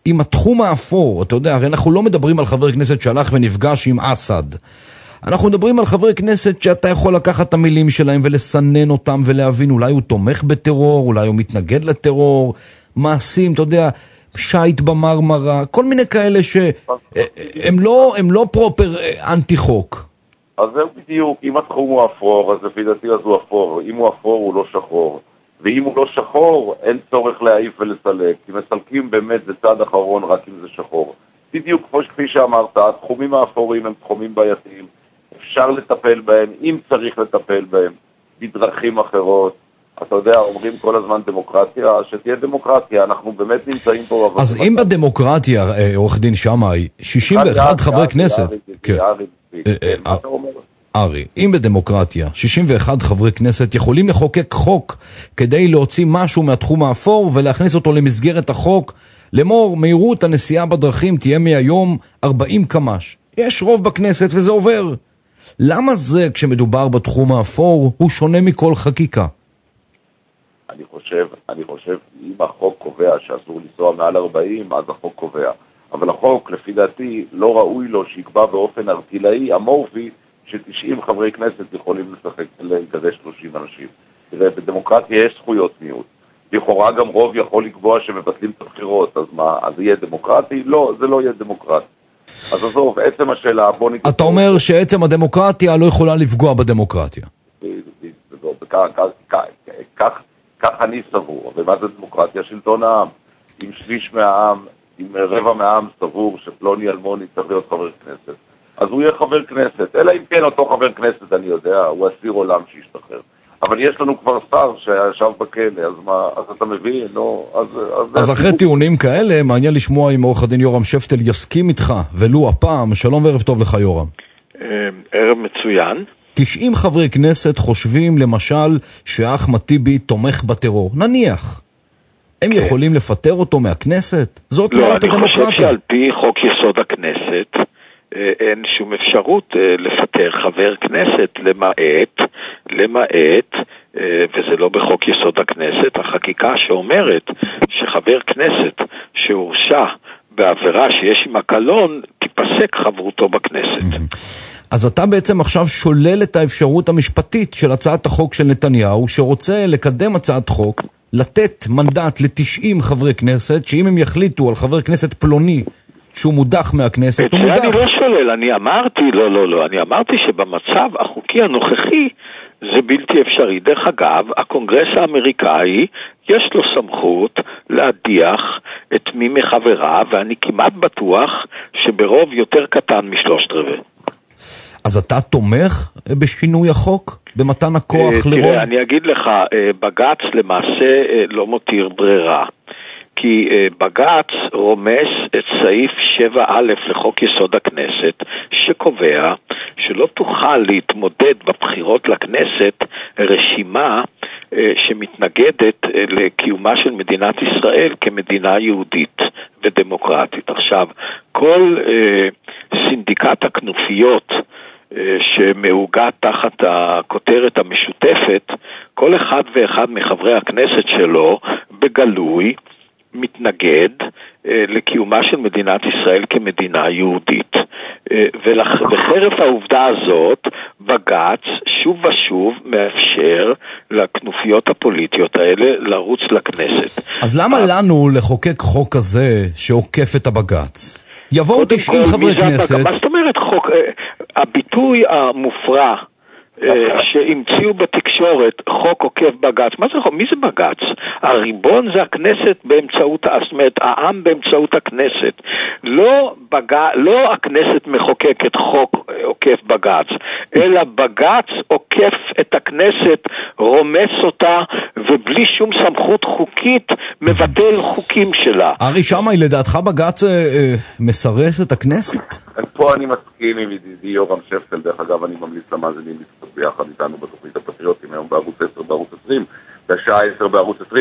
עם התחום האפור. אתה יודע, הרי אנחנו לא מדברים על חבר כנסת שהלך ונפגש עם אסד. אנחנו מדברים על חברי כנסת שאתה יכול לקחת את המילים שלהם ולסנן אותם ולהבין אולי הוא תומך בטרור, אולי הוא מתנגד לטרור, מעשים, אתה יודע, שייט במרמרה, כל מיני כאלה שהם לא, הם לא פרופר אנטי חוק. אז זה בדיוק, אם התחום הוא אפור, אז לפי דעתי אז הוא אפור, אם הוא אפור הוא לא שחור, ואם הוא לא שחור אין צורך להעיף ולסלק, כי מסלקים באמת זה צעד אחרון רק אם זה שחור. בדיוק כפי שאמרת, התחומים האפורים הם תחומים בעייתיים, אפשר לטפל בהם, אם צריך לטפל בהם, בדרכים אחרות. אתה יודע, אומרים כל הזמן דמוקרטיה, שתהיה דמוקרטיה, אנחנו באמת נמצאים פה... אז אם בדמוקרטיה, עורך דין שמאי, שישים ואחד חברי כנסת... ארי, אם בדמוקרטיה, שישים ואחד חברי כנסת יכולים לחוקק חוק כדי להוציא משהו מהתחום האפור ולהכניס אותו למסגרת החוק, למור, מהירות הנסיעה בדרכים תהיה מהיום ארבעים קמ"ש. יש רוב בכנסת וזה עובר. למה זה כשמדובר בתחום האפור הוא שונה מכל חקיקה? אני חושב, אני חושב, אם החוק קובע שאסור לנסוע מעל ארבעים, אז החוק קובע. אבל החוק, לפי דעתי, לא ראוי לו שיקבע באופן ארטילאי, אמורפי, ש-תשעים חברי כנסת יכולים לשחק לגדש שלושים אנשים. תראה, בדמוקרטיה יש זכויות מיעוט. לכאורה גם רוב יכול לקבוע שמבטלים את הבחירות, אז מה, אז יהיה דמוקרטי? לא, זה לא יהיה דמוקרטי. אז עזוב, עצם השאלה, בוא נקרא... אתה אומר שעצם הדמוקרטיה לא יכולה לפגוע בדמוקרטיה. כך אני סבור. ומה זה דמוקרטיה? שלטון העם. עם שליש מהעם, עם רבע מהעם סבור שפלוני אלמוני צריך להיות חבר כנסת. אז הוא יהיה חבר כנסת. אלא אם כן אותו חבר כנסת, אני יודע, הוא אסיר עולם שישתחרר. אבל יש לנו כבר שר שישב בכלא, אז מה, אז אתה מבין, לא, אז... אז, אז אחרי הוא... טיעונים כאלה, מעניין לשמוע אם עורך הדין יורם שפטל יסכים איתך, ולו הפעם. שלום וערב טוב לך יורם. ערב מצוין. תשעים חברי כנסת חושבים למשל שאחמד טיבי תומך בטרור. נניח. הם כן. יכולים לפטר אותו מהכנסת? זאת לא, אני חושב שעל פי חוק יסוד הכנסת, אין שום אפשרות לפטר חבר כנסת למעט, למעט, וזה לא בחוק יסוד הכנסת, החקיקה שאומרת שחבר כנסת שהורשע בעבירה שיש עם הקלון, תיפסק חברותו בכנסת. אז אתה בעצם עכשיו שולל את האפשרות המשפטית של הצעת החוק של נתניהו, שרוצה לקדם הצעת חוק, לתת מנדט ל-תשעים חברי כנסת, שאם הם יחליטו על חבר כנסת פלוני, שהוא מודח מהכנסת, הוא מודח. אני לא שולל, אני אמרתי, לא, לא, לא, אני אמרתי שבמצב החוקי הנוכחי זה בלתי אפשרי. דרך אגב, הקונגרס האמריקאי יש לו סמכות להדיח את מי מחברה, ואני כמעט בטוח שברוב יותר קטן משלושת רבעי. אז אתה תומך בשינוי החוק? במתן הכוח לרוב? תראה, אני אגיד לך, בג"ץ למעשה לא מותיר ברירה. כי בג"ץ רומס את סעיף שבע א' לחוק יסוד הכנסת, שקובע שלא תוכל להתמודד בבחירות לכנסת רשימה שמתנגדת לקיומה של מדינת ישראל כמדינה יהודית ודמוקרטית. עכשיו, כל סינדיקט הכנופיות שמאוגד תחת הכותרת המשותפת, כל אחד ואחד מחברי הכנסת שלו בגלוי מתנגד אה, לקיומה של מדינת ישראל כמדינה יהודית. אה, ולח... וחרף העובדה הזאת, בג"ץ שוב ושוב מאפשר לכנופיות הפוליטיות האלה לרוץ לכנסת. אז למה אה... לנו לחוקק חוק כזה שעוקף את הבג"ץ? יבואו תשעים חברי כנסת... מה זאת אומרת חוק? אה, הביטוי המופרע שהמציאו בתקשורת חוק עוקף בג"ץ, מה זה חוק? מי זה בג"ץ? הריבון זה הכנסת באמצעות, זאת אומרת, העם באמצעות הכנסת. לא, בג... לא הכנסת מחוקקת חוק עוקף בג"ץ, אלא בג"ץ עוקף את הכנסת, רומס אותה, ובלי שום סמכות חוקית מבטל חוקים שלה. ארי שמאי, לדעתך בג"ץ אה, מסרס את הכנסת? פה אני מסכים עם ידידי יורם שפטל, דרך אגב אני ממליץ למאזינים לצפות ביחד איתנו בתוכנית הפטריוטים היום בערוץ עשר, בערוץ עשרים, בשעה עשר בערוץ עשרים.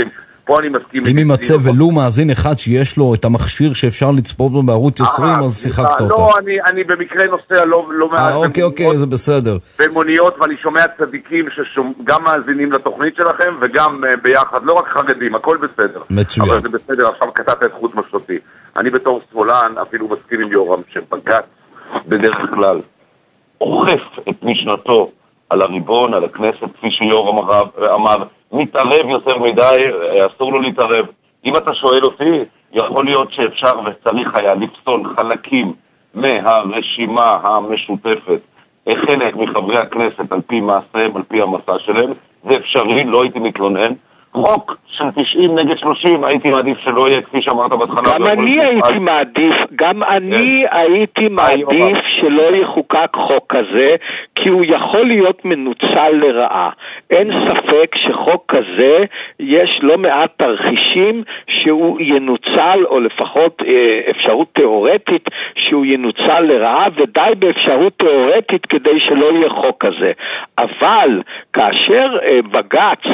פה אני מסכים. אם יימצא ולו מאזין אחד שיש לו את המכשיר שאפשר לצפות בו בערוץ עשרים, אז שיחקת אותה. לא, אני במקרה נוסע לא מעט. אה, אוקיי, אוקיי, זה בסדר. במוניות, ואני שומע צדיקים שגם מאזינים לתוכנית שלכם, וגם ביחד, לא רק חרדים, הכל בסדר. מצוין. אבל זה בסדר, עכשיו קטעת את חוט משלותי. אני בתור שמאלן אפילו מסכים עם יורם, שבג"ץ בדרך כלל אוכף את משנתו על הריבון, על הכנסת, כפי שיורם אמר, מתערב יותר מדי, אסור לו להתערב. אם אתה שואל אותי, יכול להיות שאפשר וצריך היה לפסול חלקים מהרשימה המשותפת, חלק מחברי הכנסת על פי מעשיהם, על פי המסע שלהם, זה אפשרי, לא הייתי מתלונן. חוק של תשעים נגד שלושים, הייתי מעדיף שלא יהיה, כפי שאמרת בהתחלה. גם אני הייתי מעדיף, גם אני הייתי מעדיף שלא יחוקק חוק כזה, כי הוא יכול להיות מנוצל לרעה. אין ספק שחוק כזה, יש לא מעט תרחישים שהוא ינוצל, או לפחות אפשרות תיאורטית שהוא ינוצל לרעה, ודי באפשרות תיאורטית כדי שלא יהיה חוק כזה. אבל כאשר בג"ץ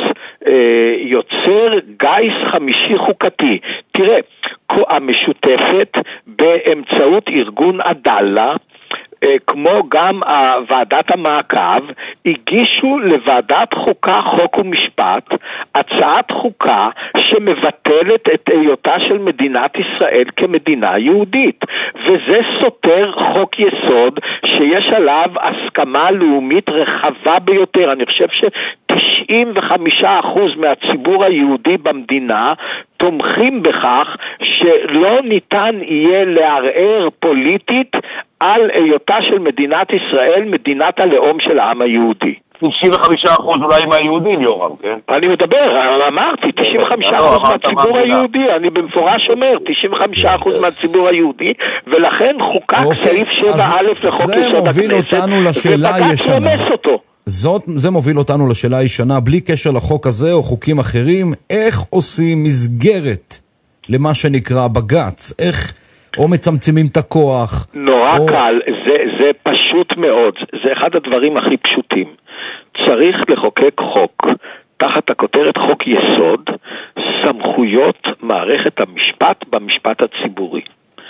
יוצר גייס חמישי חוקתי, תראה, המשותפת באמצעות ארגון עדאלה, כמו גם ועדת המעקב, הגישו לוועדת חוקה, חוק ומשפט הצעת חוקה שמבטלת את היותה של מדינת ישראל כמדינה יהודית, וזה סותר חוק יסוד שיש עליו הסכמה לאומית רחבה ביותר. אני חושב ש-תשעים וחמישה אחוז מהציבור היהודי במדינה תומכים בכך שלא ניתן יהיה לערער פוליטית על היותה של מדינת ישראל מדינת הלאום של העם היהודי. תשעים וחמישה אחוז אולי מהיהודים, יורם, כן? אני מדבר, אמרתי, תשעים וחמישה אחוז מהציבור היהודי, אני במפורש אומר, תשעים וחמישה אחוז מהציבור היהודי, ולכן חוקק סעיף שבע א' לחוק יסוד הכנסת, ובג"ץ רומס אותו. זאת, זה מוביל אותנו לשאלה הישנה, בלי קשר לחוק הזה או חוקים אחרים, איך עושים מסגרת למה שנקרא בג"ץ? איך או מצמצמים את הכוח? נורא או... קל, זה, זה פשוט מאוד, זה אחד הדברים הכי פשוטים. צריך לחוקק חוק, תחת הכותרת חוק יסוד, סמכויות מערכת המשפט במשפט הציבורי.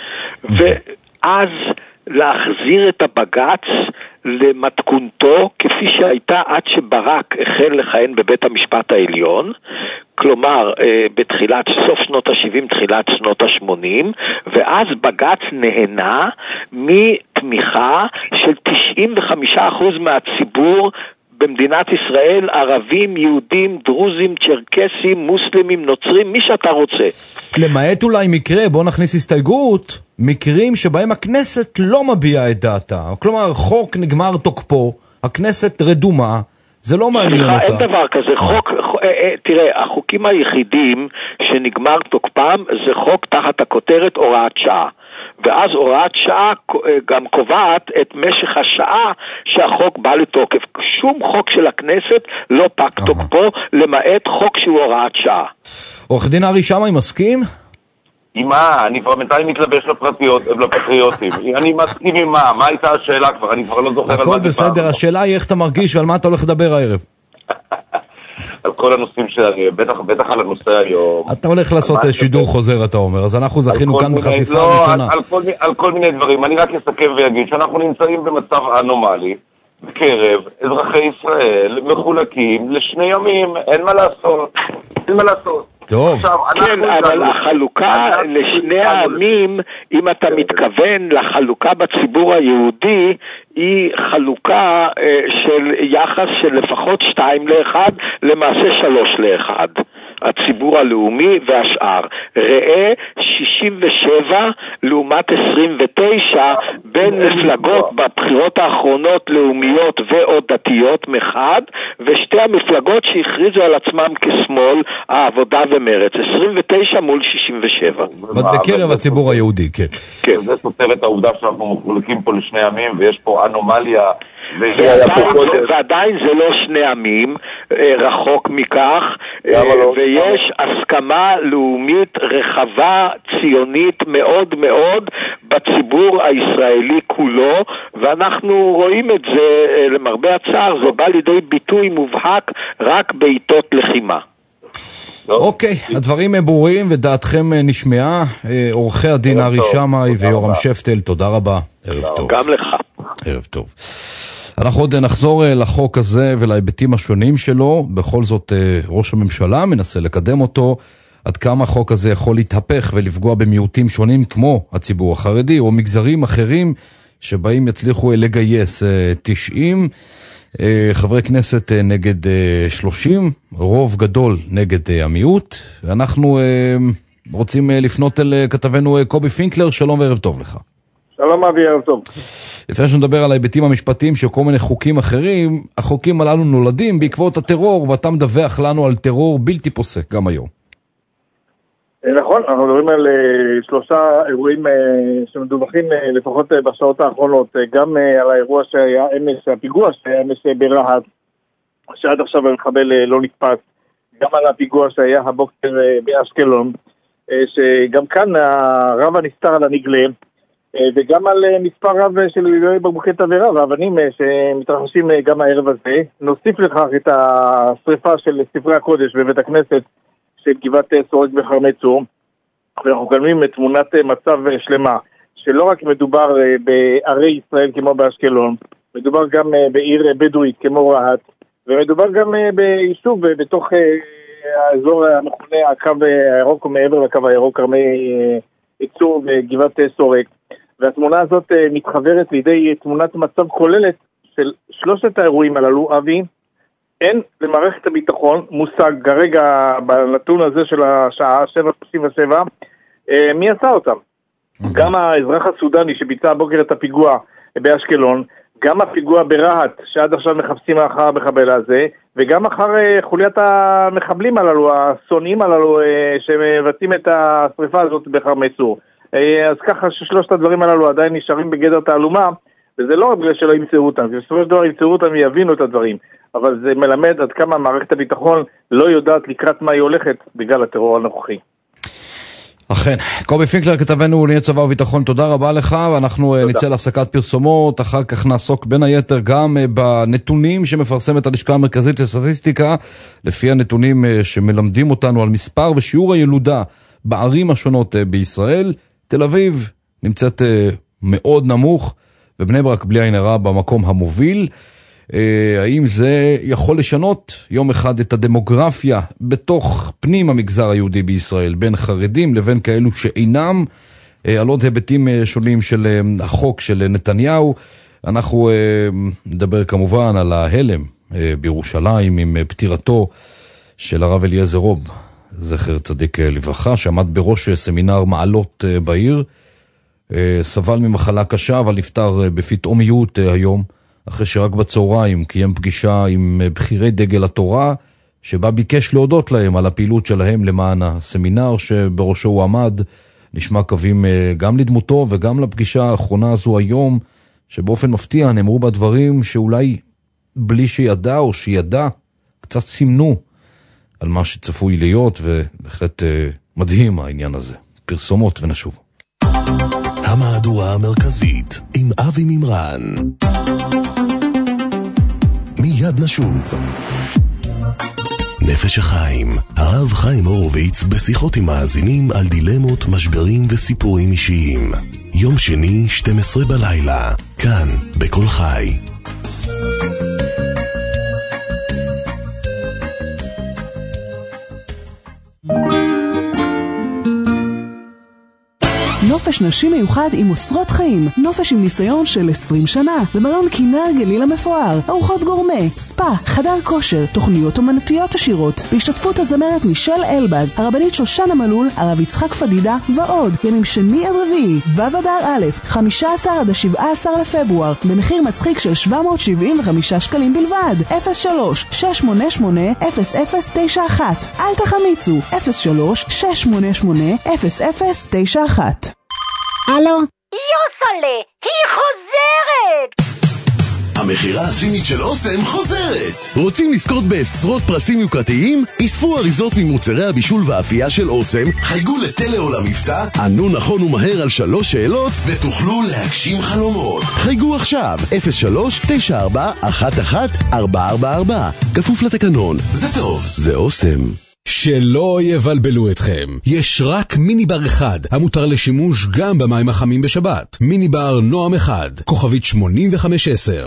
ואז להחזיר את הבג"ץ למתכונתו כפי שהייתה עד שברק החל לכהן בבית המשפט העליון, כלומר בתחילת סוף שנות ה-שבעים, תחילת שנות ה-שמונים, ואז בג"ץ נהנה מתמיכה של תשעים וחמישה אחוז מהציבור במדינת ישראל, ערבים, יהודים, דרוזים, צ'רקסים, מוסלמים, נוצרים, מי שאתה רוצה. למעט אולי מקרה, בוא נכניס הסתייגות, מקרים שבהם הכנסת לא מביעה את דעתה. כלומר, חוק נגמר תוקפו, הכנסת רדומה, זה לא מעניין אותה. אין דבר כזה. חוק, תראה, החוקים היחידים שנגמר תוקפם זה חוק תחת הכותרת הוראת שעה. ואז הוראת שעה גם קובעת את משך השעה שהחוק בא לתוקף. שום חוק של הכנסת לא פג תוקפו, למעט חוק שהוא הוראת שעה. עורך דין ארי שמאי מסכים? עם מה? אני כבר בינתיים מתלבש לפרטיות, לפטריוטים. אני מסכים עם מה? מה הייתה השאלה כבר? אני כבר לא זוכר על מה דיברנו. הכל בסדר, השאלה היא איך אתה מרגיש ועל מה אתה הולך לדבר הערב. על כל הנושאים שאני, בטח, בטח על הנושא היום. אתה הולך לעשות שידור חוזר, אתה אומר, אז אנחנו זכינו כאן בחשיפה ראשונה. לא, על, על, על כל מיני דברים. אני רק אסכם ויגיד שאנחנו נמצאים במצב אנומלי, בקרב אזרחי ישראל, מחולקים לשני ימים, אין מה לעשות, אין מה לעשות. טוב. כן, אבל החלוקה לשני העמים, אם אתה מתכוון לחלוקה בציבור היהודי, היא חלוקה של יחס של לפחות שתיים לאחד, למעשה שלוש לאחד. הציבור הלאומי והשאר. ראה שישים ושבע לעומת עשרים ותשע בין מפלגות בבחירות האחרונות לאומיות ועוד דתיות מחד, ושתי המפלגות שהכריזו על עצמם כשמאל, העבודה ומרץ. עשרים ותשע מול שישים ושבע. בקרב הציבור היהודי, כן. כן, זה סותר את העובדה שאנחנו מחולקים פה לשני עמים, ויש פה אנומליה. ועדיין זה לא שני עמים, רחוק מכך, ויש הסכמה לאומית רחבה, ציונית מאוד מאוד בציבור הישראלי כולו, ואנחנו רואים את זה למרבה הצער, זה בא לידי ביטוי מובהק רק בעיתות לחימה. אוקיי, הדברים ברורים ודעתכם נשמעה. עורכי הדין ארי שמאי ויורם שפטל, תודה רבה. ערב טוב. גם לך. ערב טוב. אנחנו עוד נחזור לחוק הזה ולהיבטים השונים שלו. בכל זאת ראש הממשלה מנסה לקדם אותו. עד כמה החוק הזה יכול להתהפך ולפגוע במיעוטים שונים כמו הציבור החרדי או מגזרים אחרים שבאים יצליחו לגייס תשעים חברי כנסת נגד שלושים, רוב גדול נגד המיעוט. אנחנו רוצים לפנות אל כתבנו קובי פינקלר. שלום וערב טוב לך. שלום אבי, ערב טוב. לפני שנדבר על ההיבטים המשפטיים של כל מיני חוקים אחרים, החוקים הללו נולדים בעקבות הטרור, ואתה מדווח לנו על טרור בלתי פוסק גם היום. נכון, אנחנו מדברים על שלושה אירועים שמדווחים לפחות בשעות האחרונות, גם על האירוע שהיה אמש, הפיגוע שהיה אמש ברהט, שעד עכשיו המחבל לא נתפס, גם על הפיגוע שהיה הבוקר באשקלון, שגם כאן הרב הנסתר על הנגלה, וגם על מספר רב של בקבוקי תבערה ואבנים שמתרחשים גם הערב הזה. נוסיף לכך את השריפה של ספרי הקודש בבית הכנסת של גבעת סורק בחרמי צור, ואנחנו קיימים תמונת מצב שלמה, שלא רק מדובר בערי ישראל כמו באשקלון, מדובר גם בעיר בדואית כמו רהט, ומדובר גם ביישוב בתוך האזור המכונה הקו הירוק או מעבר לקו הירוק, כרמי צור וגבעת סורק. והתמונה הזאת מתחברת לידי תמונת מצב כוללת של שלושת האירועים הללו. אבי, אין למערכת הביטחון מושג כרגע בנתון הזה של השעה שבע שלושים ושבע מי עשה אותם. גם האזרח הסודני שביצע הבוקר את הפיגוע באשקלון, גם הפיגוע ברהט שעד עכשיו מחפשים אחר המחבל הזה, וגם אחר חוליית המחבלים הללו, השונאים הללו שמבצעים את השריפה הזאת בחרמי צור. אז ככה ששלושת הדברים הללו עדיין נשארים בגדר תעלומה, וזה לא רק בגלל שלא ימצאו אותם, בסופו של דבר ימצאו אותם ויבינו את הדברים, אבל זה מלמד עד כמה מערכת הביטחון לא יודעת לקראת מה היא הולכת בגלל הטרור הנוכחי. אכן, קובי פינקלר כתבנו לענייני צבא וביטחון, תודה רבה לך, ואנחנו תודה. נצא להפסקת פרסומות, אחר כך נעסוק בין היתר גם בנתונים שמפרסמת הלשכה המרכזית לסטטיסטיקה, לפי הנתונים שמלמדים אותנו על מספר ושיעור הילודה בערים השונות בישראל. תל אביב נמצאת מאוד נמוך, ובני ברק בלי עין הרע במקום המוביל. האם זה יכול לשנות יום אחד את הדמוגרפיה בתוך פנים המגזר היהודי בישראל, בין חרדים לבין כאלו שאינם? על עוד היבטים שונים של החוק של נתניהו. אנחנו נדבר כמובן על ההלם בירושלים עם פטירתו של הרב אליעזר רוב, זכר צדיק לברכה, שעמד בראש סמינר מעלות בעיר. סבל ממחלה קשה, אבל נפטר בפתאומיות היום, אחרי שרק בצהריים קיים פגישה עם בחירי דגל התורה, שבה ביקש להודות להם על הפעילות שלהם למען הסמינר שבראשו הוא עמד. נשמע קווים גם לדמותו וגם לפגישה האחרונה הזו היום, שבאופן מפתיע נאמרו בה דברים שאולי בלי שידע או שידע קצת סימנו על מה שצפוי להיות, ובהחלט מדהים העניין הזה. פרסומות ונשוב. המהדורה המרכזית עם אבי מימרן. מיד נשוב. נפש החיים, הרב חיים הורוביץ בשיחות עם מאזינים על דילמות, משברים וסיפורים אישיים. יום שני, שתים עשרה בלילה, כאן בכל חי. נופש נשים מיוחד עם אוצרות חיים, נופש עם ניסיון של עשרים שנה, במלון כינר גליל המפואר, ארוחות גורמה, ספה, חדר כושר, תוכניות אומנותיות עשירות, בהשתתפות הזמרת מישל אלבז, הרבנית שושנה מלול, הרב יצחק פדידה ועוד, ימים שני עד רביעי, ו' אדר א', חמישה עשר עד שבעה עשר לפברואר, במחיר מצחיק של שבע מאות שבעים וחמישה שקלים בלבד. אפס שלוש שש שמונה שמונה אפס אפס תשע אחת. אל תחמיצו, אפס שלוש שש שמונה שמונה אפס אפס תשע אחת. הלו? יוסלה, היא חוזרת! המחירה הסינית של אוסם חוזרת! רוצים לזכות בעשרות פרסים יוקרתיים? אספו אריזות ממוצרי הבישול והאפייה של אוסם, חייגו לטלאו למבצע, ענו נכון ומהר על שלוש שאלות, ותוכלו להגשים חלומות. חייגו עכשיו, אפס שלוש תשע ארבע אחת אחת ארבע ארבע ארבע. כפוף לתקנון. זה טוב, זה אוסם. שלא יבלבלו אתכם, יש רק מיני בר אחד המותר לשימוש גם במים החמים בשבת. מיני בר נועם אחד, כוכבית שמונים וחמש עשר.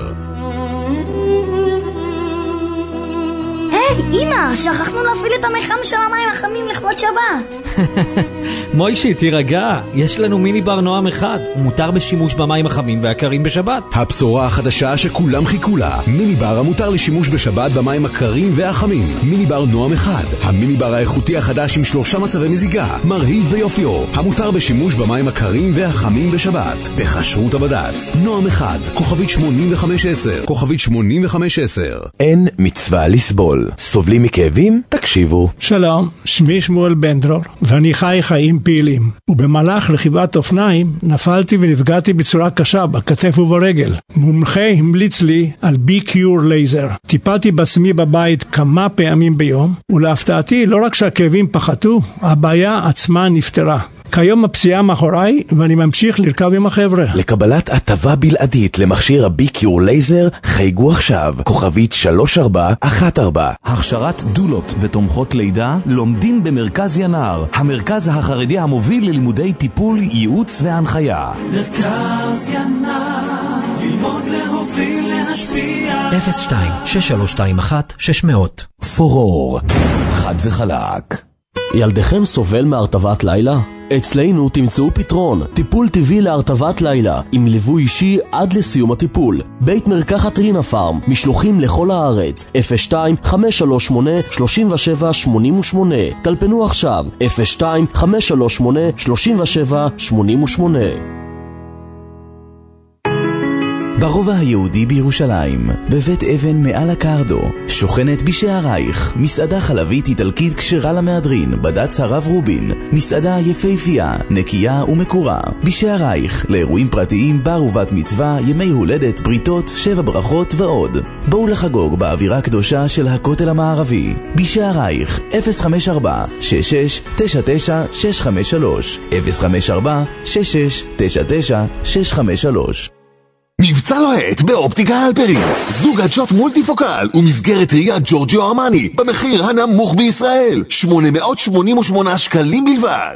היי, אמא, שכחנו להפעיל את המחם של המים החמים לכבוד שבת. מוישי, תירגע, יש לנו מיני בר נועם אחד, הוא מותר בשימוש במים החמים והקרים בשבת. הבשורה החדשה שכולם חיכו לה, מיני בר המותר לשימוש בשבת במים הקרים והחמים. מיני בר נועם אחד, המיני בר האיכותי החדש עם שלושה מצבי מזיגה, מרהיב ביופיו, המותר בשימוש במים הקרים והחמים בשבת, בכשרות הבד"ץ. נועם אחד, כוכבית שמונים וחמש עשר, כוכבית שמונים וחמש עשר. אין מצווה לסבול. סובלים מכאבים? תקשיבו. שלום, שמי שמואל בנדרור, ואני חי חיים פעילים. ובמהלך רכיבת אופניים נפלתי ונפגעתי בצורה קשה בכתף וברגל. מומחה המליץ לי על בי-קיור לייזר. טיפלתי בעצמי בבית כמה פעמים ביום, ולהפתעתי לא רק שהכאבים פחתו, הבעיה עצמה נפתרה. כיום הפציעה מאחוריי ואני ממשיך לרכב עם החבר'ה. לקבלת הטבה בלעדית למכשיר הבי-קיור לייזר חייגו עכשיו, כוכבית שלוש ארבע אחת ארבע. הכשרת דולות ותומכות לידה לומדים במרכז ינער, המרכז החרדי המוביל ללימודי טיפול, ייעוץ והנחיה. מרכז ינער, ללמוד להוביל להשפיע. אפס שתיים שש שלוש שתיים אחת שש מאות. פורור, חד וחלק. ילדכם סובל מהרטבת לילה? אצלנו תמצאו פתרון, טיפול טבעי להרטבת לילה, עם ליווי אישי עד לסיום הטיפול. בית מרקחת רינה פארם, משלוחים לכל הארץ, אפס שתיים חמש שלוש שמונה שלוש שבע שמונה שמונה. טלפנו עכשיו, אפס שתיים חמש שלוש שמונה שלוש שבע שמונה שמונה. ברובע היהודי בירושלים, בבית אבן מעל הקרדו, שוכנת בשערייך, מסעדה חלבית איטלקית כשרה למהדרין, בד"ץ הרב רובין, מסעדה יפהפייה, נקייה ומקורה. בשערייך, לאירועים פרטיים, בר ובת מצווה, ימי הולדת, בריתות, שבע ברכות ועוד. בואו לחגוג באווירה קדושה של הכותל המערבי. בשערייך, אפס חמש ארבע שש שש תשע תשע שש חמש שלוש, אפס חמש ארבע שש שש תשע תשע שש חמש שלוש. מבצע לוהט באופטיקה הלפרין, זוג עדשות מולטיפוקל ומסגרת ראיית ג'ורג'יו ארמני במחיר הנמוך בישראל, שמונה מאות שמונים ושמונה שקלים בלבד.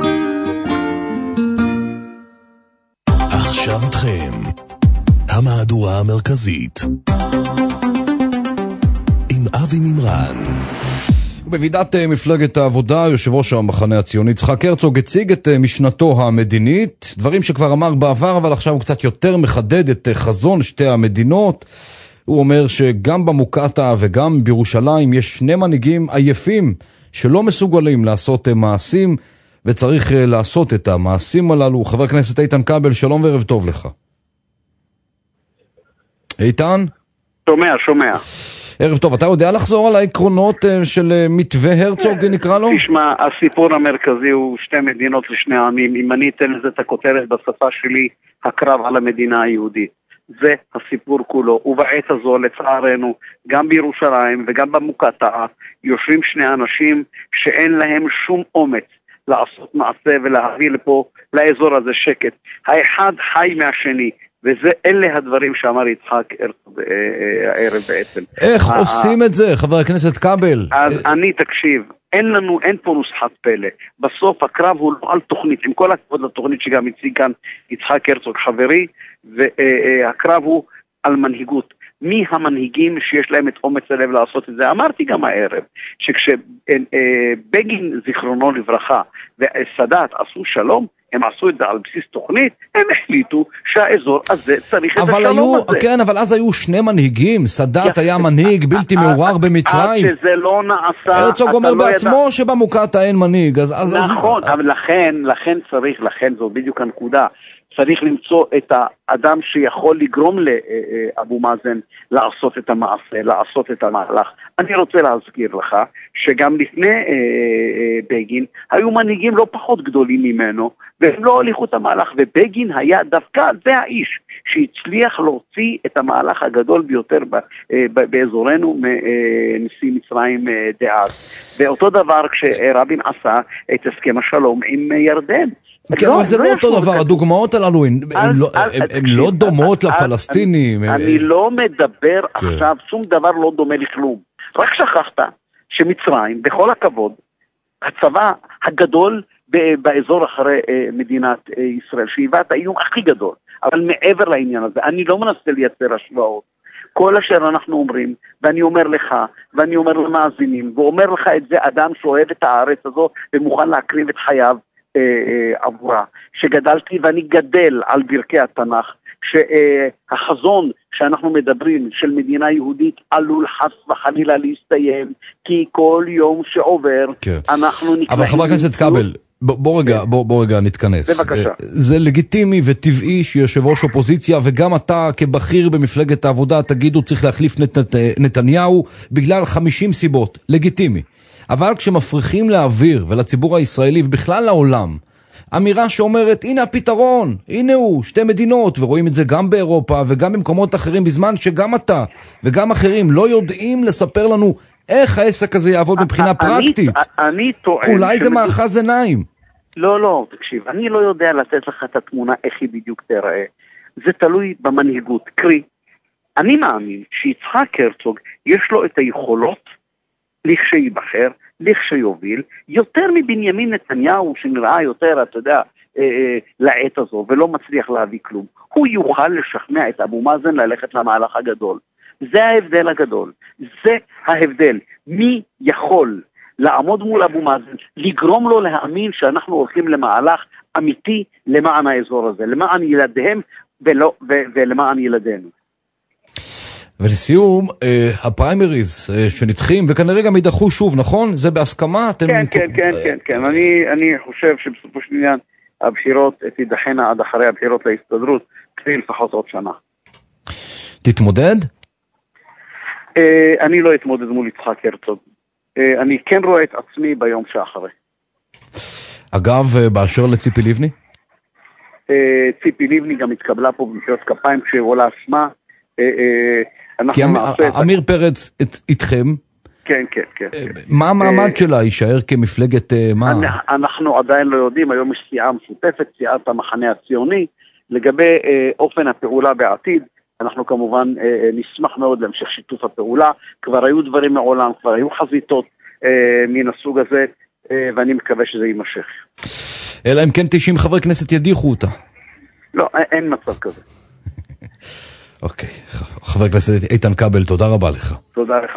עכשיו אתכם, המהדורה המרכזית עם אבי מימרן. בוועידת מפלגת העבודה, יושב ראש המחנה הציוני יצחק הרצוג הציג את משנתו המדינית, דברים שכבר אמר בעבר, אבל עכשיו הוא קצת יותר מחדד את חזון שתי המדינות. הוא אומר שגם במוקטעה וגם בירושלים יש שני מנהיגים עייפים שלא מסוגלים לעשות מעשים, וצריך לעשות את המעשים הללו. חבר הכנסת איתן כבל, שלום וערב טוב לך. איתן? שומע, שומע. ערב טוב, אתה יודע לחזור על העקרונות של מתווה הרצוג נקרא לו? תשמע, הסיפור המרכזי הוא שתי מדינות לשני עמים. אם אני אתן לזה את הכותרת בשפה שלי, הקרב על המדינה היהודית. זה הסיפור כולו, ובעת הזו לצערנו, גם בירושלים וגם במוקטעה, יושבים שני אנשים שאין להם שום אומץ לעשות מעשה ולהביא לפה, לאזור הזה שקט. האחד חי מהשני. וזה אלה הדברים שאמר יצחק הרצוג הערב בעצם. איך עושים את זה, חבר הכנסת כבל? אז אני תקשיב, אין לנו, אין פה נוסחת פלא. בסוף הקרב הוא לא על תוכנית, עם כל הכבוד לתוכנית שגם הציג כאן יצחק הרצוג חברי, והקרב הוא על מנהיגות. מי המנהיגים שיש להם את אומץ הלב לעשות את זה? אמרתי גם הערב, שכשבגין זיכרונו לברכה וסאדאת עשו שלום, הם עשו את זה על בסיס תוכנית, הם החליטו שהאזור הזה צריך את השלום הזה. כן, אבל אז היו שני מנהיגים, סאדאת היה מנהיג בלתי מעורר במצרים. עד שזה לא נעשה, הרצוג אומר בעצמו שבמוקטעה אין מנהיג. נכון, אבל לכן, לכן צריך, לכן זו בדיוק הנקודה. צריך למצוא את האדם שיכול לגרום לאבו מאזן לעשות את המעשה, לעשות את המהלך. אני רוצה להזכיר לך שגם לפני אה, אה, בגין היו מנהיגים לא פחות גדולים ממנו, והם לא הוליכו את המהלך, ובגין היה דווקא זה האיש שהצליח להוציא את המהלך הגדול ביותר ב, אה, ב, באזורנו מנשיא מצרים אה, דאז. ואותו דבר כשרבין עשה את הסכם השלום עם ירדן. כן, אבל זה לא אותו דבר, הדוגמאות הללו הן לא דומות לפלסטינים. אני לא מדבר עכשיו, שום דבר לא דומה לכלום. רק שכחת שמצרים, בכל הכבוד, הצבא הגדול באזור אחרי מדינת ישראל, שהיווה את האיום הכי גדול, אבל מעבר לעניין הזה, אני לא מנסה לייצר השוואות. כל אשר אנחנו אומרים, ואני אומר לך, ואני אומר למאזינים, ואומר לך את זה אדם שאוהב את הארץ הזו, ומוכן להקריב את חייו אה, אה, עבורה, שגדלתי ואני גדל על ברכי התנ"ך, שהחזון שאנחנו מדברים של מדינה יהודית עלול חס וחלילה להסתיים, כי כל יום שעובר כן. אנחנו נקלעים... אבל חבר הכנסת כבל, בוא רגע, בוא, בוא רגע נתכנס. בבקשה. זה לגיטימי וטבעי שיושב ראש אופוזיציה, וגם אתה כבכיר במפלגת העבודה תגידו צריך להחליף נת, נתניהו בגלל חמישים סיבות. לגיטימי. אבל כשמפריחים לאוויר ולציבור הישראלי ובכלל לעולם, אמירה שאומרת, הנה הפתרון, הנה הוא, שתי מדינות, ורואים את זה גם באירופה וגם במקומות אחרים, בזמן שגם אתה וגם אחרים לא יודעים לספר לנו איך העסק הזה יעבוד מבחינה פרקטית. אני טוען... אולי זה מאחז עיניים. לא, לא, תקשיב, אני לא יודע לתת לך את התמונה איך היא בדיוק תראה. זה תלוי במנהיגות. קרי, אני מאמין שיצחק הרצוג יש לו את היכולות לכשייבחר, לכשיוביל, יותר מבנימין נתניהו שנראה יותר, אתה יודע, אה, אה, לעת הזו, ולא מצליח להביא כלום. הוא יוכל לשכנע את אבו מאזן ללכת למהלך הגדול. זה ההבדל הגדול. זה ההבדל. מי יכול לעמוד מול אבו מאזן, לגרום לו להאמין שאנחנו הולכים למהלך אמיתי למען האזור הזה, למען ילדיהם ולא, ו, ולמען ילדינו. ולסיום, הפריימריז שנדחים, וכנראה גם ידחו שוב, נכון? זה בהסכמה? כן, כן, כן, כן, כן. אני, אני חושב שבסופו של עניין הבחירות תידחנה עד אחרי הבחירות להסתדרות, כדי לפחות עוד שנה. תתמודד? אני לא אתמודד מול יצחק הרצוג. אני כן רואה את עצמי ביום שאחרי. אגב, באשר לציפי לבני? ציפי לבני גם התקבלה פה במחיאות כפיים כשהיא עצמה. כי אמיר פרץ איתכם. כן, כן, כן. מה המעמד שלה? יישאר כמפלגת מה? אנחנו עדיין לא יודעים, היום יש סיעה משותפת, סיעת המחנה הציוני, לגבי אופן הפעולה בעתיד, אנחנו כמובן נשמח מאוד להמשך שיתוף הפעולה, כבר היו דברים מעולם, כבר היו חזיתות מן הסוג הזה, ואני מקווה שזה יימשך. אלא אם כן תשעים חברי כנסת ידיחו אותה. לא, אין מצב כזה. אוקיי, חבר הכנסת איתן כבל, תודה רבה לך. תודה לך.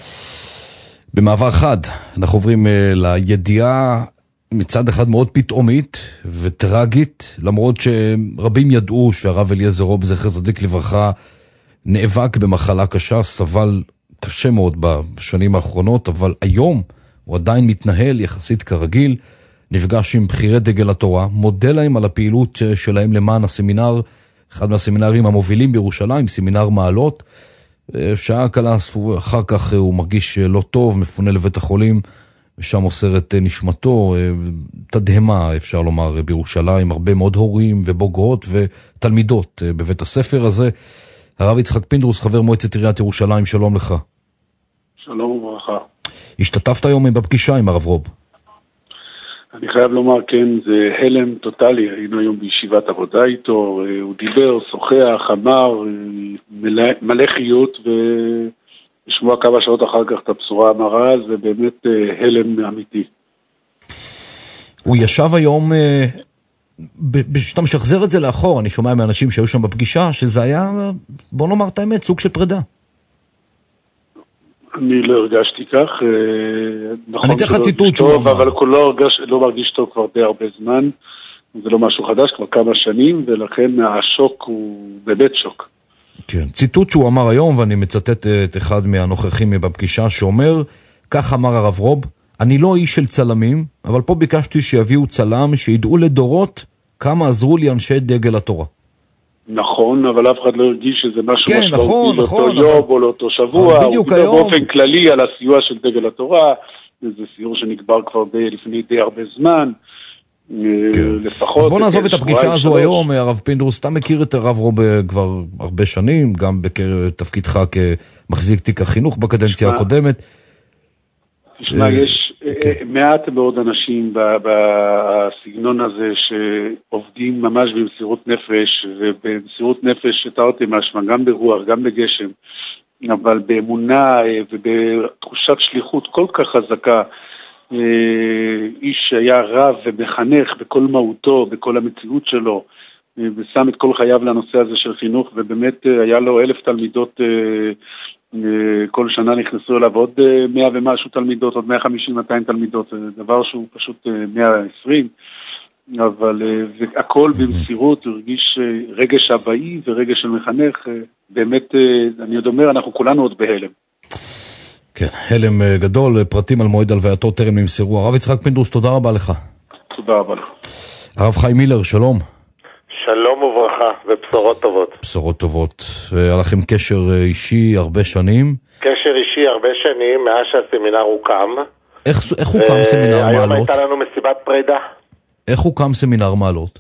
במעבר חד, אנחנו עוברים לידיעה מצד אחד מאוד פתאומית וטרגית, למרות שרבים ידעו שהרב אליעזר רוב זכר צדיק לברכה נאבק במחלה קשה, סבל קשה מאוד בשנים האחרונות, אבל היום הוא עדיין מתנהל יחסית כרגיל, נפגש עם בחירי דגל התורה, מודה להם על הפעילות שלהם למען הסמינר, אחד מהסמינרים המובילים בירושלים, סמינר מעלות. שעה קלה אחר כך הוא מרגיש לא טוב, מפונה לבית החולים, ושם מוסר את נשמתו, תדהמה אפשר לומר בירושלים, הרבה מאוד הורים ובוגרות ותלמידות בבית הספר הזה. הרב יצחק פינדרוס, חבר מועצת עיריית ירושלים, שלום לך. שלום וברכה. השתתפת היום בפגישה עם הרב רוב? אני חייב לומר, כן, זה הלם טוטלי, היינו היום בישיבת עבודה איתו, הוא דיבר, שוחח, אמר, מלא, מלא חיות, ולשמוע כמה שעות אחר כך את הבשורה המרה, זה באמת הלם אמיתי. הוא ישב היום, שאתה משחזר את זה לאחור, אני שומע מאנשים שהיו שם בפגישה, שזה היה, בוא נאמר את האמת, סוג של פרידה. אני לא הרגשתי כך, אני אתן לך ציטוט שהוא אמר. אבל הוא לא, הרגש, לא מרגיש טוב כבר די הרבה זמן, זה לא משהו חדש, כבר כמה שנים, ולכן השוק הוא באמת שוק. כן, ציטוט שהוא אמר היום, ואני מצטט את אחד מהנוכחים בפגישה, שאומר, כך אמר הרב רוב, אני לא איש של צלמים, אבל פה ביקשתי שיביאו צלם, שידעו לדורות כמה עזרו לי אנשי דגל התורה. נכון, אבל אף אחד לא הרגיש שזה משהו כן, נכון, לאותו נכון, יום נכון. או לאותו שבוע, הוא דיבר באופן כללי על הסיוע של דגל התורה, זה סיור שנקבר כבר די, לפני די הרבה זמן, כן. לפחות... אז בוא נעזוב את הפגישה הזו היום, הרב פינדרוס, אתה מכיר את הרב רוב כבר הרבה שנים, גם בתפקידך כמחזיק תיק החינוך בקדנציה תשמע, הקודמת. תשמע, יש okay. מעט מאוד אנשים בסגנון הזה שעובדים ממש במסירות נפש, ובמסירות נפש שתרתי משמע, גם ברוח, גם בגשם, אבל באמונה ובתחושת שליחות כל כך חזקה, איש שהיה רב ומחנך בכל מהותו, בכל המציאות שלו, ושם את כל חייו לנושא הזה של חינוך, ובאמת היה לו אלף תלמידות, כל שנה נכנסו אליו עוד מאה ומשהו תלמידות, עוד מאה וחמישים מאתיים תלמידות, זה דבר שהוא פשוט מאה ועשרים, אבל הכל במסירות, הוא הרגיש רגש אבאי ורגש של מחנך, באמת, אני עוד אומר, אנחנו כולנו עוד בהלם. כן, הלם גדול, פרטים על מועד הלווייתו טרם נמסרו. הרב יצחק פינדרוס, תודה רבה לך. תודה רבה לך. הרב חיים מילר, שלום. שלום וברכה, ובשורות טובות. בשורות טובות. היה לכם קשר אישי הרבה שנים? קשר אישי הרבה שנים, מאז שהסמינר הוקם. איך, איך הוקם סמינר מעלות? היום הייתה לנו מסיבת פרידה. איך הוקם סמינר מעלות?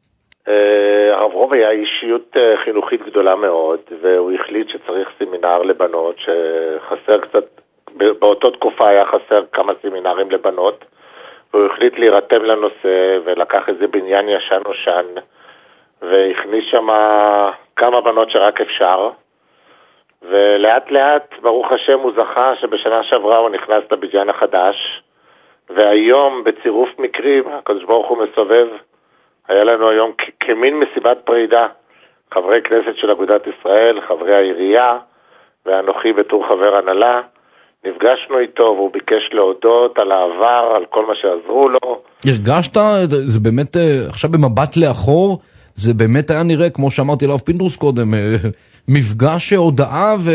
הרב רוב היה אישיות חינוכית גדולה מאוד, והוא החליט שצריך סמינר לבנות, שחסר קצת, באותו תקופה היה חסר כמה סמינרים לבנות, והוא החליט להירתם לנושא, ולקח איזה בניין ישן נושן, והכניס שם כמה בנות שרק אפשר, ולאט לאט, ברוך השם, הוא זכה שבשנה שעברה הוא נכנס לבניין החדש, והיום בצירוף מקרים, הקדוש ברוך הוא מסובב, היה לנו היום כמין מסיבת פרידה, חברי כנסת של אגודת ישראל, חברי העירייה, ואנוכי בתור חבר הנהלה, נפגשנו איתו והוא ביקש להודות על העבר, על כל מה שעזרו לו. הרגשת, זה באמת, עכשיו במבט לאחור, זה באמת היה נראה, כמו שאמרתי לרב פינדרוס קודם, מפגש הודעה ו...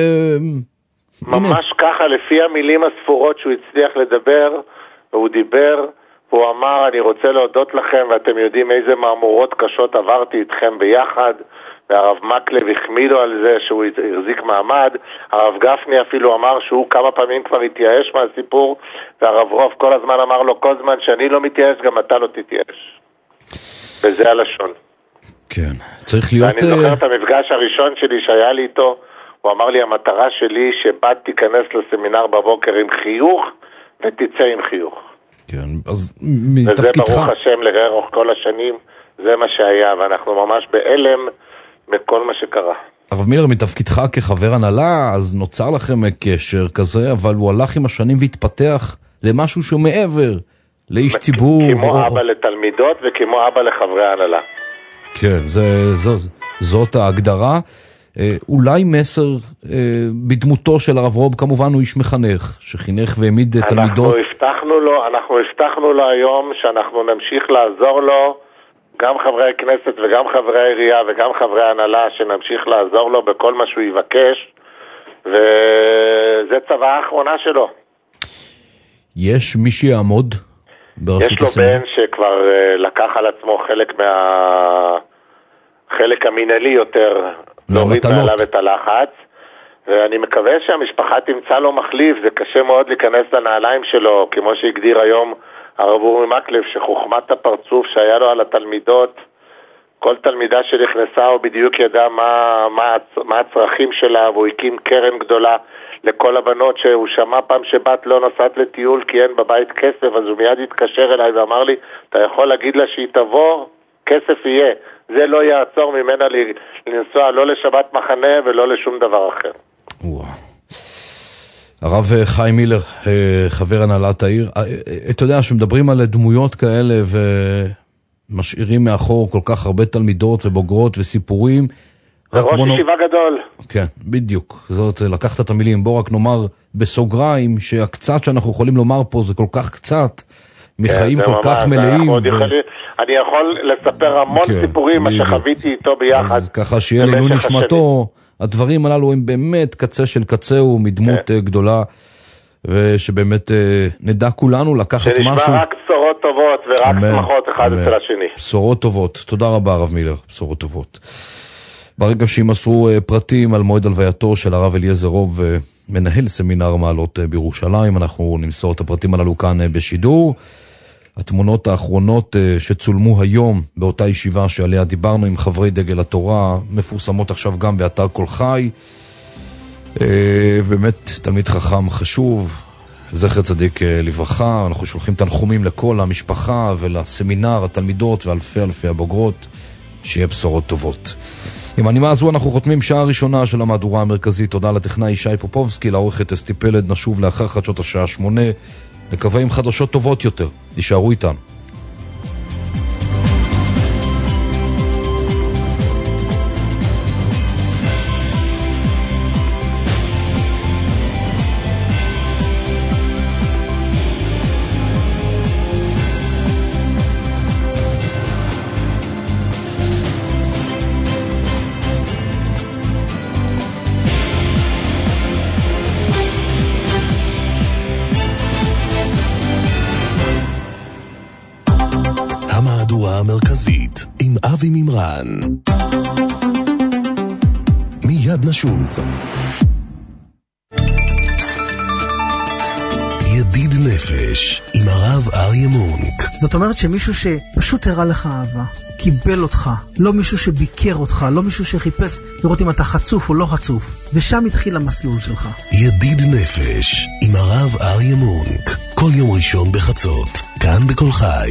ממש ככה, לפי המילים הספורות שהוא הצליח לדבר, והוא דיבר, הוא אמר, אני רוצה להודות לכם, ואתם יודעים איזה מאמורות קשות עברתי איתכם ביחד, והרב מקלב החמיא לו על זה שהוא החזיק מעמד, הרב גפני אפילו אמר שהוא כמה פעמים כבר התייאש מהסיפור, והרב רוב כל הזמן אמר לו, כל זמן שאני לא מתייאש, גם אתה לא תתייאש. וזה הלשון. כן, צריך להיות... ואני זוכר את המפגש הראשון שלי שהיה לי איתו, הוא אמר לי, המטרה שלי שבת תיכנס לסמינר בבוקר עם חיוך, ותצא עם חיוך. כן, אז וזה ברוך השם לאורך כל השנים, זה מה שהיה, ואנחנו ממש בהלם מכל מה שקרה. הרב מילר, מתפקידך כחבר הנהלה, אז נוצר לכם קשר כזה, אבל הוא הלך עם השנים והתפתח למשהו שהוא מעבר, לאיש ציבור. כמו ו... אבא לתלמידות וכמו אבא לחברי הנהלה. כן, זה, זו, זאת ההגדרה. אולי מסר בדמותו של הרב רוב, כמובן הוא איש מחנך, שחינך והעמיד תלמידות. אנחנו הבטחנו לו, אנחנו הבטחנו לו היום שאנחנו נמשיך לעזור לו, גם חברי הכנסת וגם חברי העירייה וגם חברי ההנהלה, שנמשיך לעזור לו בכל מה שהוא יבקש, וזה צבא האחרונה שלו. יש מי שיעמוד ברשות הסמינר? יש לו בן שכבר לקח על עצמו חלק מה... חלק המינהלי יותר, להוריד מעליו את הלחץ, ואני מקווה שהמשפחה תמצא לו מחליף. זה קשה מאוד להיכנס לנעליים שלו, כמו שהגדיר היום הרב אורי מקלב, שחוכמת הפרצוף שהיה לו על התלמידות, כל תלמידה שנכנסה הוא בדיוק ידע מה, מה, מה הצרכים שלה, והוא הקים קרן גדולה לכל הבנות, שהוא שמע פעם שבת לא נוסעת לטיול כי אין בבית כסף, אז הוא מיד התקשר אליי ואמר לי, אתה יכול להגיד לה שהיא תבוא, כסף יהיה. זה לא יעצור ממנה לנסוע לא לשבת מחנה ולא לשום דבר אחר. וואו. הרב חיים מילר, חבר הנהלת העיר, אתה יודע שמדברים על דמויות כאלה ומשאירים מאחור כל כך הרבה תלמידות ובוגרות וסיפורים. ראש ישיבה גדול. כן, בדיוק. זאת, לקחת את המילים. בוא רק נאמר בסוגריים שהקצת שאנחנו יכולים לומר פה זה כל כך קצת, מחיים כל כך מלאים. אני יכול לספר המון סיפורים מה שחוויתי איתו ביחד. אז ככה שיהיה לנו נשמתו, הדברים הללו הם באמת קצה של קצהו, מדמות גדולה, ושבאמת נדע כולנו לקחת משהו. שנשמע רק בשורות טובות ורק שמחות אחד אצל השני. בשורות טובות. תודה רבה הרב מילר, בשורות טובות. ברגע שימסרו פרטים על מועד הלווייתו של הרב אליעזר רוב, מנהל סמינר מעלות בירושלים, אנחנו נמסור את הפרטים הללו כאן בשידור. התמונות האחרונות שצולמו היום באותה ישיבה שעליה דיברנו עם חברי דגל התורה, מפורסמות עכשיו גם באתר כל חי. באמת תלמיד חכם חשוב, זכר צדיק לברכה. אנחנו שולחים תנחומים לכל המשפחה ולסמינר, התלמידות ואלפי אלפי הבוגרות, שיהיה בשורות טובות. עם הנימה הזו אנחנו חותמים שעה ראשונה של המהדורה המרכזית. תודה לטכנאי שי פופובסקי, לעורכת אסתי פלד. נשוב לאחר חדשות השעה שמונה, נקווה עם חדשות טובות יותר. יישארו איתנו. המרכזית עם אבי ממרן. מיד נשוב. ידיד נפש עם הרב אריה מונק. זאת אומרת שמישהו שפשוט הראה לך אהבה, קיבל אותך, לא מישהו שביקר אותך, לא מישהו שחיפש לראות אם אתה חצוף או לא חצוף, ושם התחיל המסלול שלך. ידיד נפש עם הרב אריה מונק, כל יום ראשון בחצות, כאן בכל חי.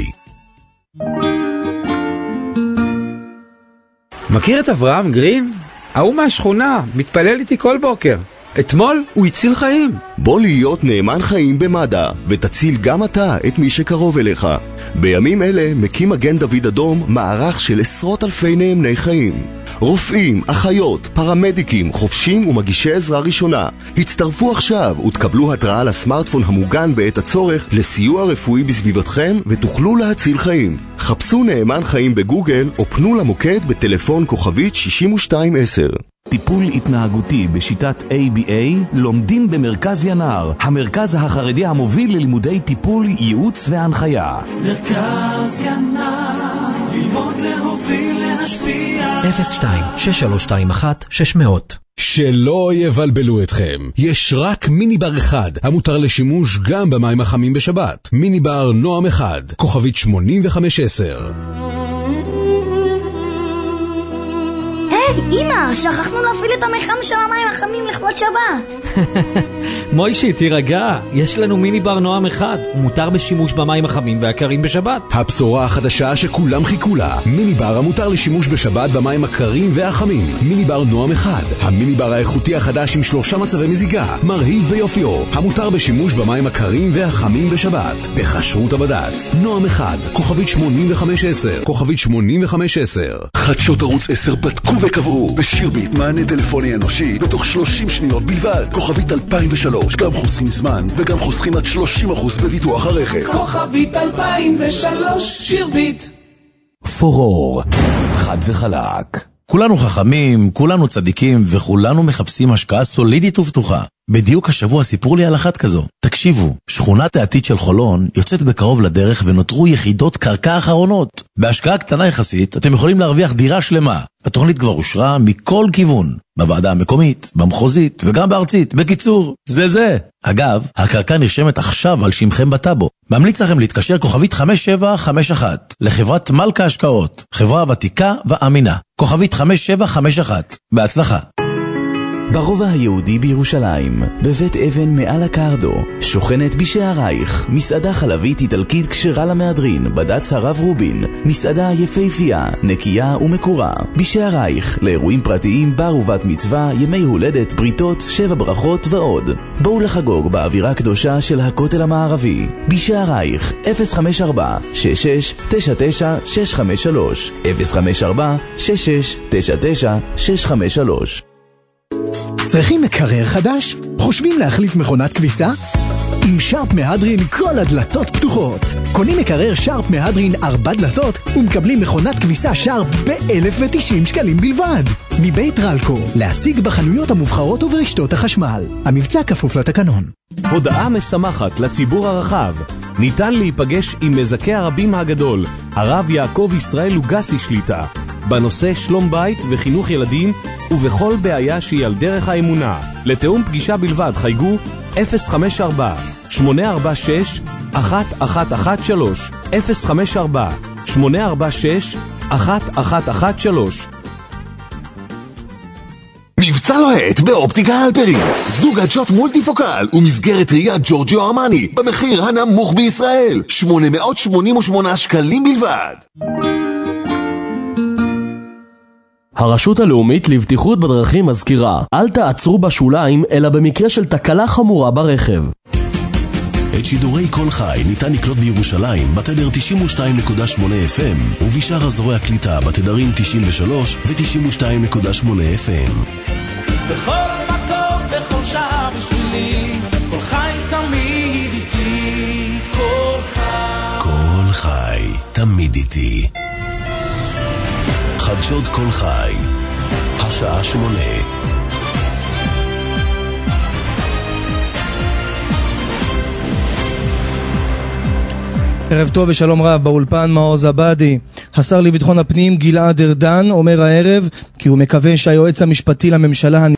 מכיר את אברהם גרין? ההוא מהשכונה, מתפלל איתי כל בוקר. אתמול הוא הציל חיים. בוא להיות נאמן חיים במד"א, ותציל גם אתה את מי שקרוב אליך. בימים אלה מקים מגן דוד אדום מערך של עשרות אלפי נאמני חיים. רופאים, אחיות, פרמדיקים, חופשים ומגישי עזרה ראשונה. הצטרפו עכשיו ותקבלו התראה לסמארטפון המוגן בעת הצורך לסיוע רפואי בסביבתכם ותוכלו להציל חיים. חפשו נאמן חיים בגוגל או פנו למוקד בטלפון כוכבית שישים ושתיים עשר. טיפול התנהגותי בשיטת איי בי איי לומדים במרכז ינר, המרכז החרדי המוביל ללימודי טיפול, ייעוץ והנחיה. מרכז ינר, ללמוד להוביל להשפיע. אפס שתיים שש שלוש שתיים אחת שש מאות. שלא יבלבלו אתכם, יש רק מיני בר אחד המותר לשימוש גם במים החמים בשבת. מיני בר נועם אחד, כוכבית שמונים וחמש עשר. היי, אמא, שכחנו להפעיל את המחם של המים החמים לכבוד שבת. מוישי, תירגע, יש לנו מיני בר נועם אחד, הוא מותר בשימוש במים החמים והקרים בשבת. הבשורה החדשה שכולם חיכו לה, מיני בר המותר לשימוש בשבת במים הקרים והחמים. מיני בר נועם אחד, המיני בר האיכותי החדש עם שלושה מצבי מזיגה, מרהיב ביופיו, המותר בשימוש במים הקרים והחמים בשבת, בכשרות הבד"ץ. נועם אחד, כוכבית שמונים וחמש עשר, כוכבית שמונים וחמש עשר. חדשות ערוץ עשר בדקו וקבעו בשירביט מענה טלפוני אנושי בתוך שלושים שניות בלבד. כוכבית אלפיים ושלוש, גם חוסכים זמן וגם חוסכים עד שלושים אחוז בביטוח הרכב. כוכבית אלפיים ושלוש, שירביט. פורור, חד וחלק. כולנו חכמים, כולנו צדיקים וכולנו מחפשים השקעה סולידית ובטוחה. בדיוק השבוע סיפרו לי על אחת כזו. תקשיבו, שכונת העתיד של חולון יוצאת בקרוב לדרך ונותרו יחידות קרקע אחרונות. בהשקעה קטנה יחסית אתם יכולים להרוויח דירה שלמה. התוכנית כבר אושרה מכל כיוון, בוועדה המקומית, במחוזית וגם בארצית. בקיצור, זה זה. אגב, הקרקע נרשמת עכשיו על שמכם בטאבו. ממליץ לכם להתקשר כוכבית חמש שבע חמש אחת לחברת מלכה השקעות, חברה ותיקה ואמינה. כוכבית חמש שבע חמש אחת. בהצלחה. ברובע היהודי בירושלים, בבית אבן מעל הקרדו, שוכנת בשערייך, מסעדה חלבית איטלקית כשרה למהדרין, בד"ץ הרב רובין, מסעדה יפהפייה, נקייה ומקורה. בשערייך, לאירועים פרטיים, בר ובת מצווה, ימי הולדת, בריתות, שבע ברכות ועוד. בואו לחגוג באווירה קדושה של הכותל המערבי. בשערייך, אפס חמש ארבע שש שש תשע תשע שש חמש שלוש, אפס חמש ארבע שש שש תשע תשע שש חמש שלוש. צריכים מקרר חדש? חושבים להחליף מכונת כביסה? עם שרפ מהדרין כל הדלתות פתוחות. קונים מקרר שרפ מהדרין ארבע דלתות ומקבלים מכונת כביסה שרפ ב-אלף ותשעים שקלים בלבד. מבית רלקו, להשיג בחנויות המובחרות וברשתות החשמל. המבצע כפוף לתקנון. הודעה משמחת לציבור הרחב. ניתן להיפגש עם מזכה הרבים הגדול, הרב יעקב ישראל לוגסי שליטה, בנושא שלום בית וחינוך ילדים ובכל בעיה שהיא על דרך האמונה. לתאום פגישה בלבד חייגו אפס חמש ארבע שמונה ארבע שש אחת אחת אחת שלוש, אפס חמש ארבע שמונה ארבע שש אחת אחת אחת שלוש. מבצע לוהט באופטיקה הלפרין, זוג עדשות מולטיפוקל ומסגרת ראיית ג'ורג'יו ארמני במחיר הנמוך בישראל, שמונה מאות שמונים ושמונה שקלים בלבד. הרשות הלאומית לבטיחות בדרכים מזכירה, אל תעצרו בשוליים אלא במקרה של תקלה חמורה ברכב. את שידורי כל חי ניתן לקלוט בירושלים בתדר תשעים ושתיים נקודה שמונה אף אם ובשאר אזורי הקליטה בתדרים תשעים ושלוש ו-תשעים ושתיים נקודה שמונה אף אם. בכל מקום, בכל שעה בשבילי, כל חי תמיד איתי, כל חי. כל חי תמיד איתי. חדשות כל חי, השעה שמונה. ערב טוב ושלום רב, באולפן מעוז עבדי. השר לביטחון הפנים גלעד ארדן אומר הערב כי הוא מקווה שהיועץ המשפטי לממשלה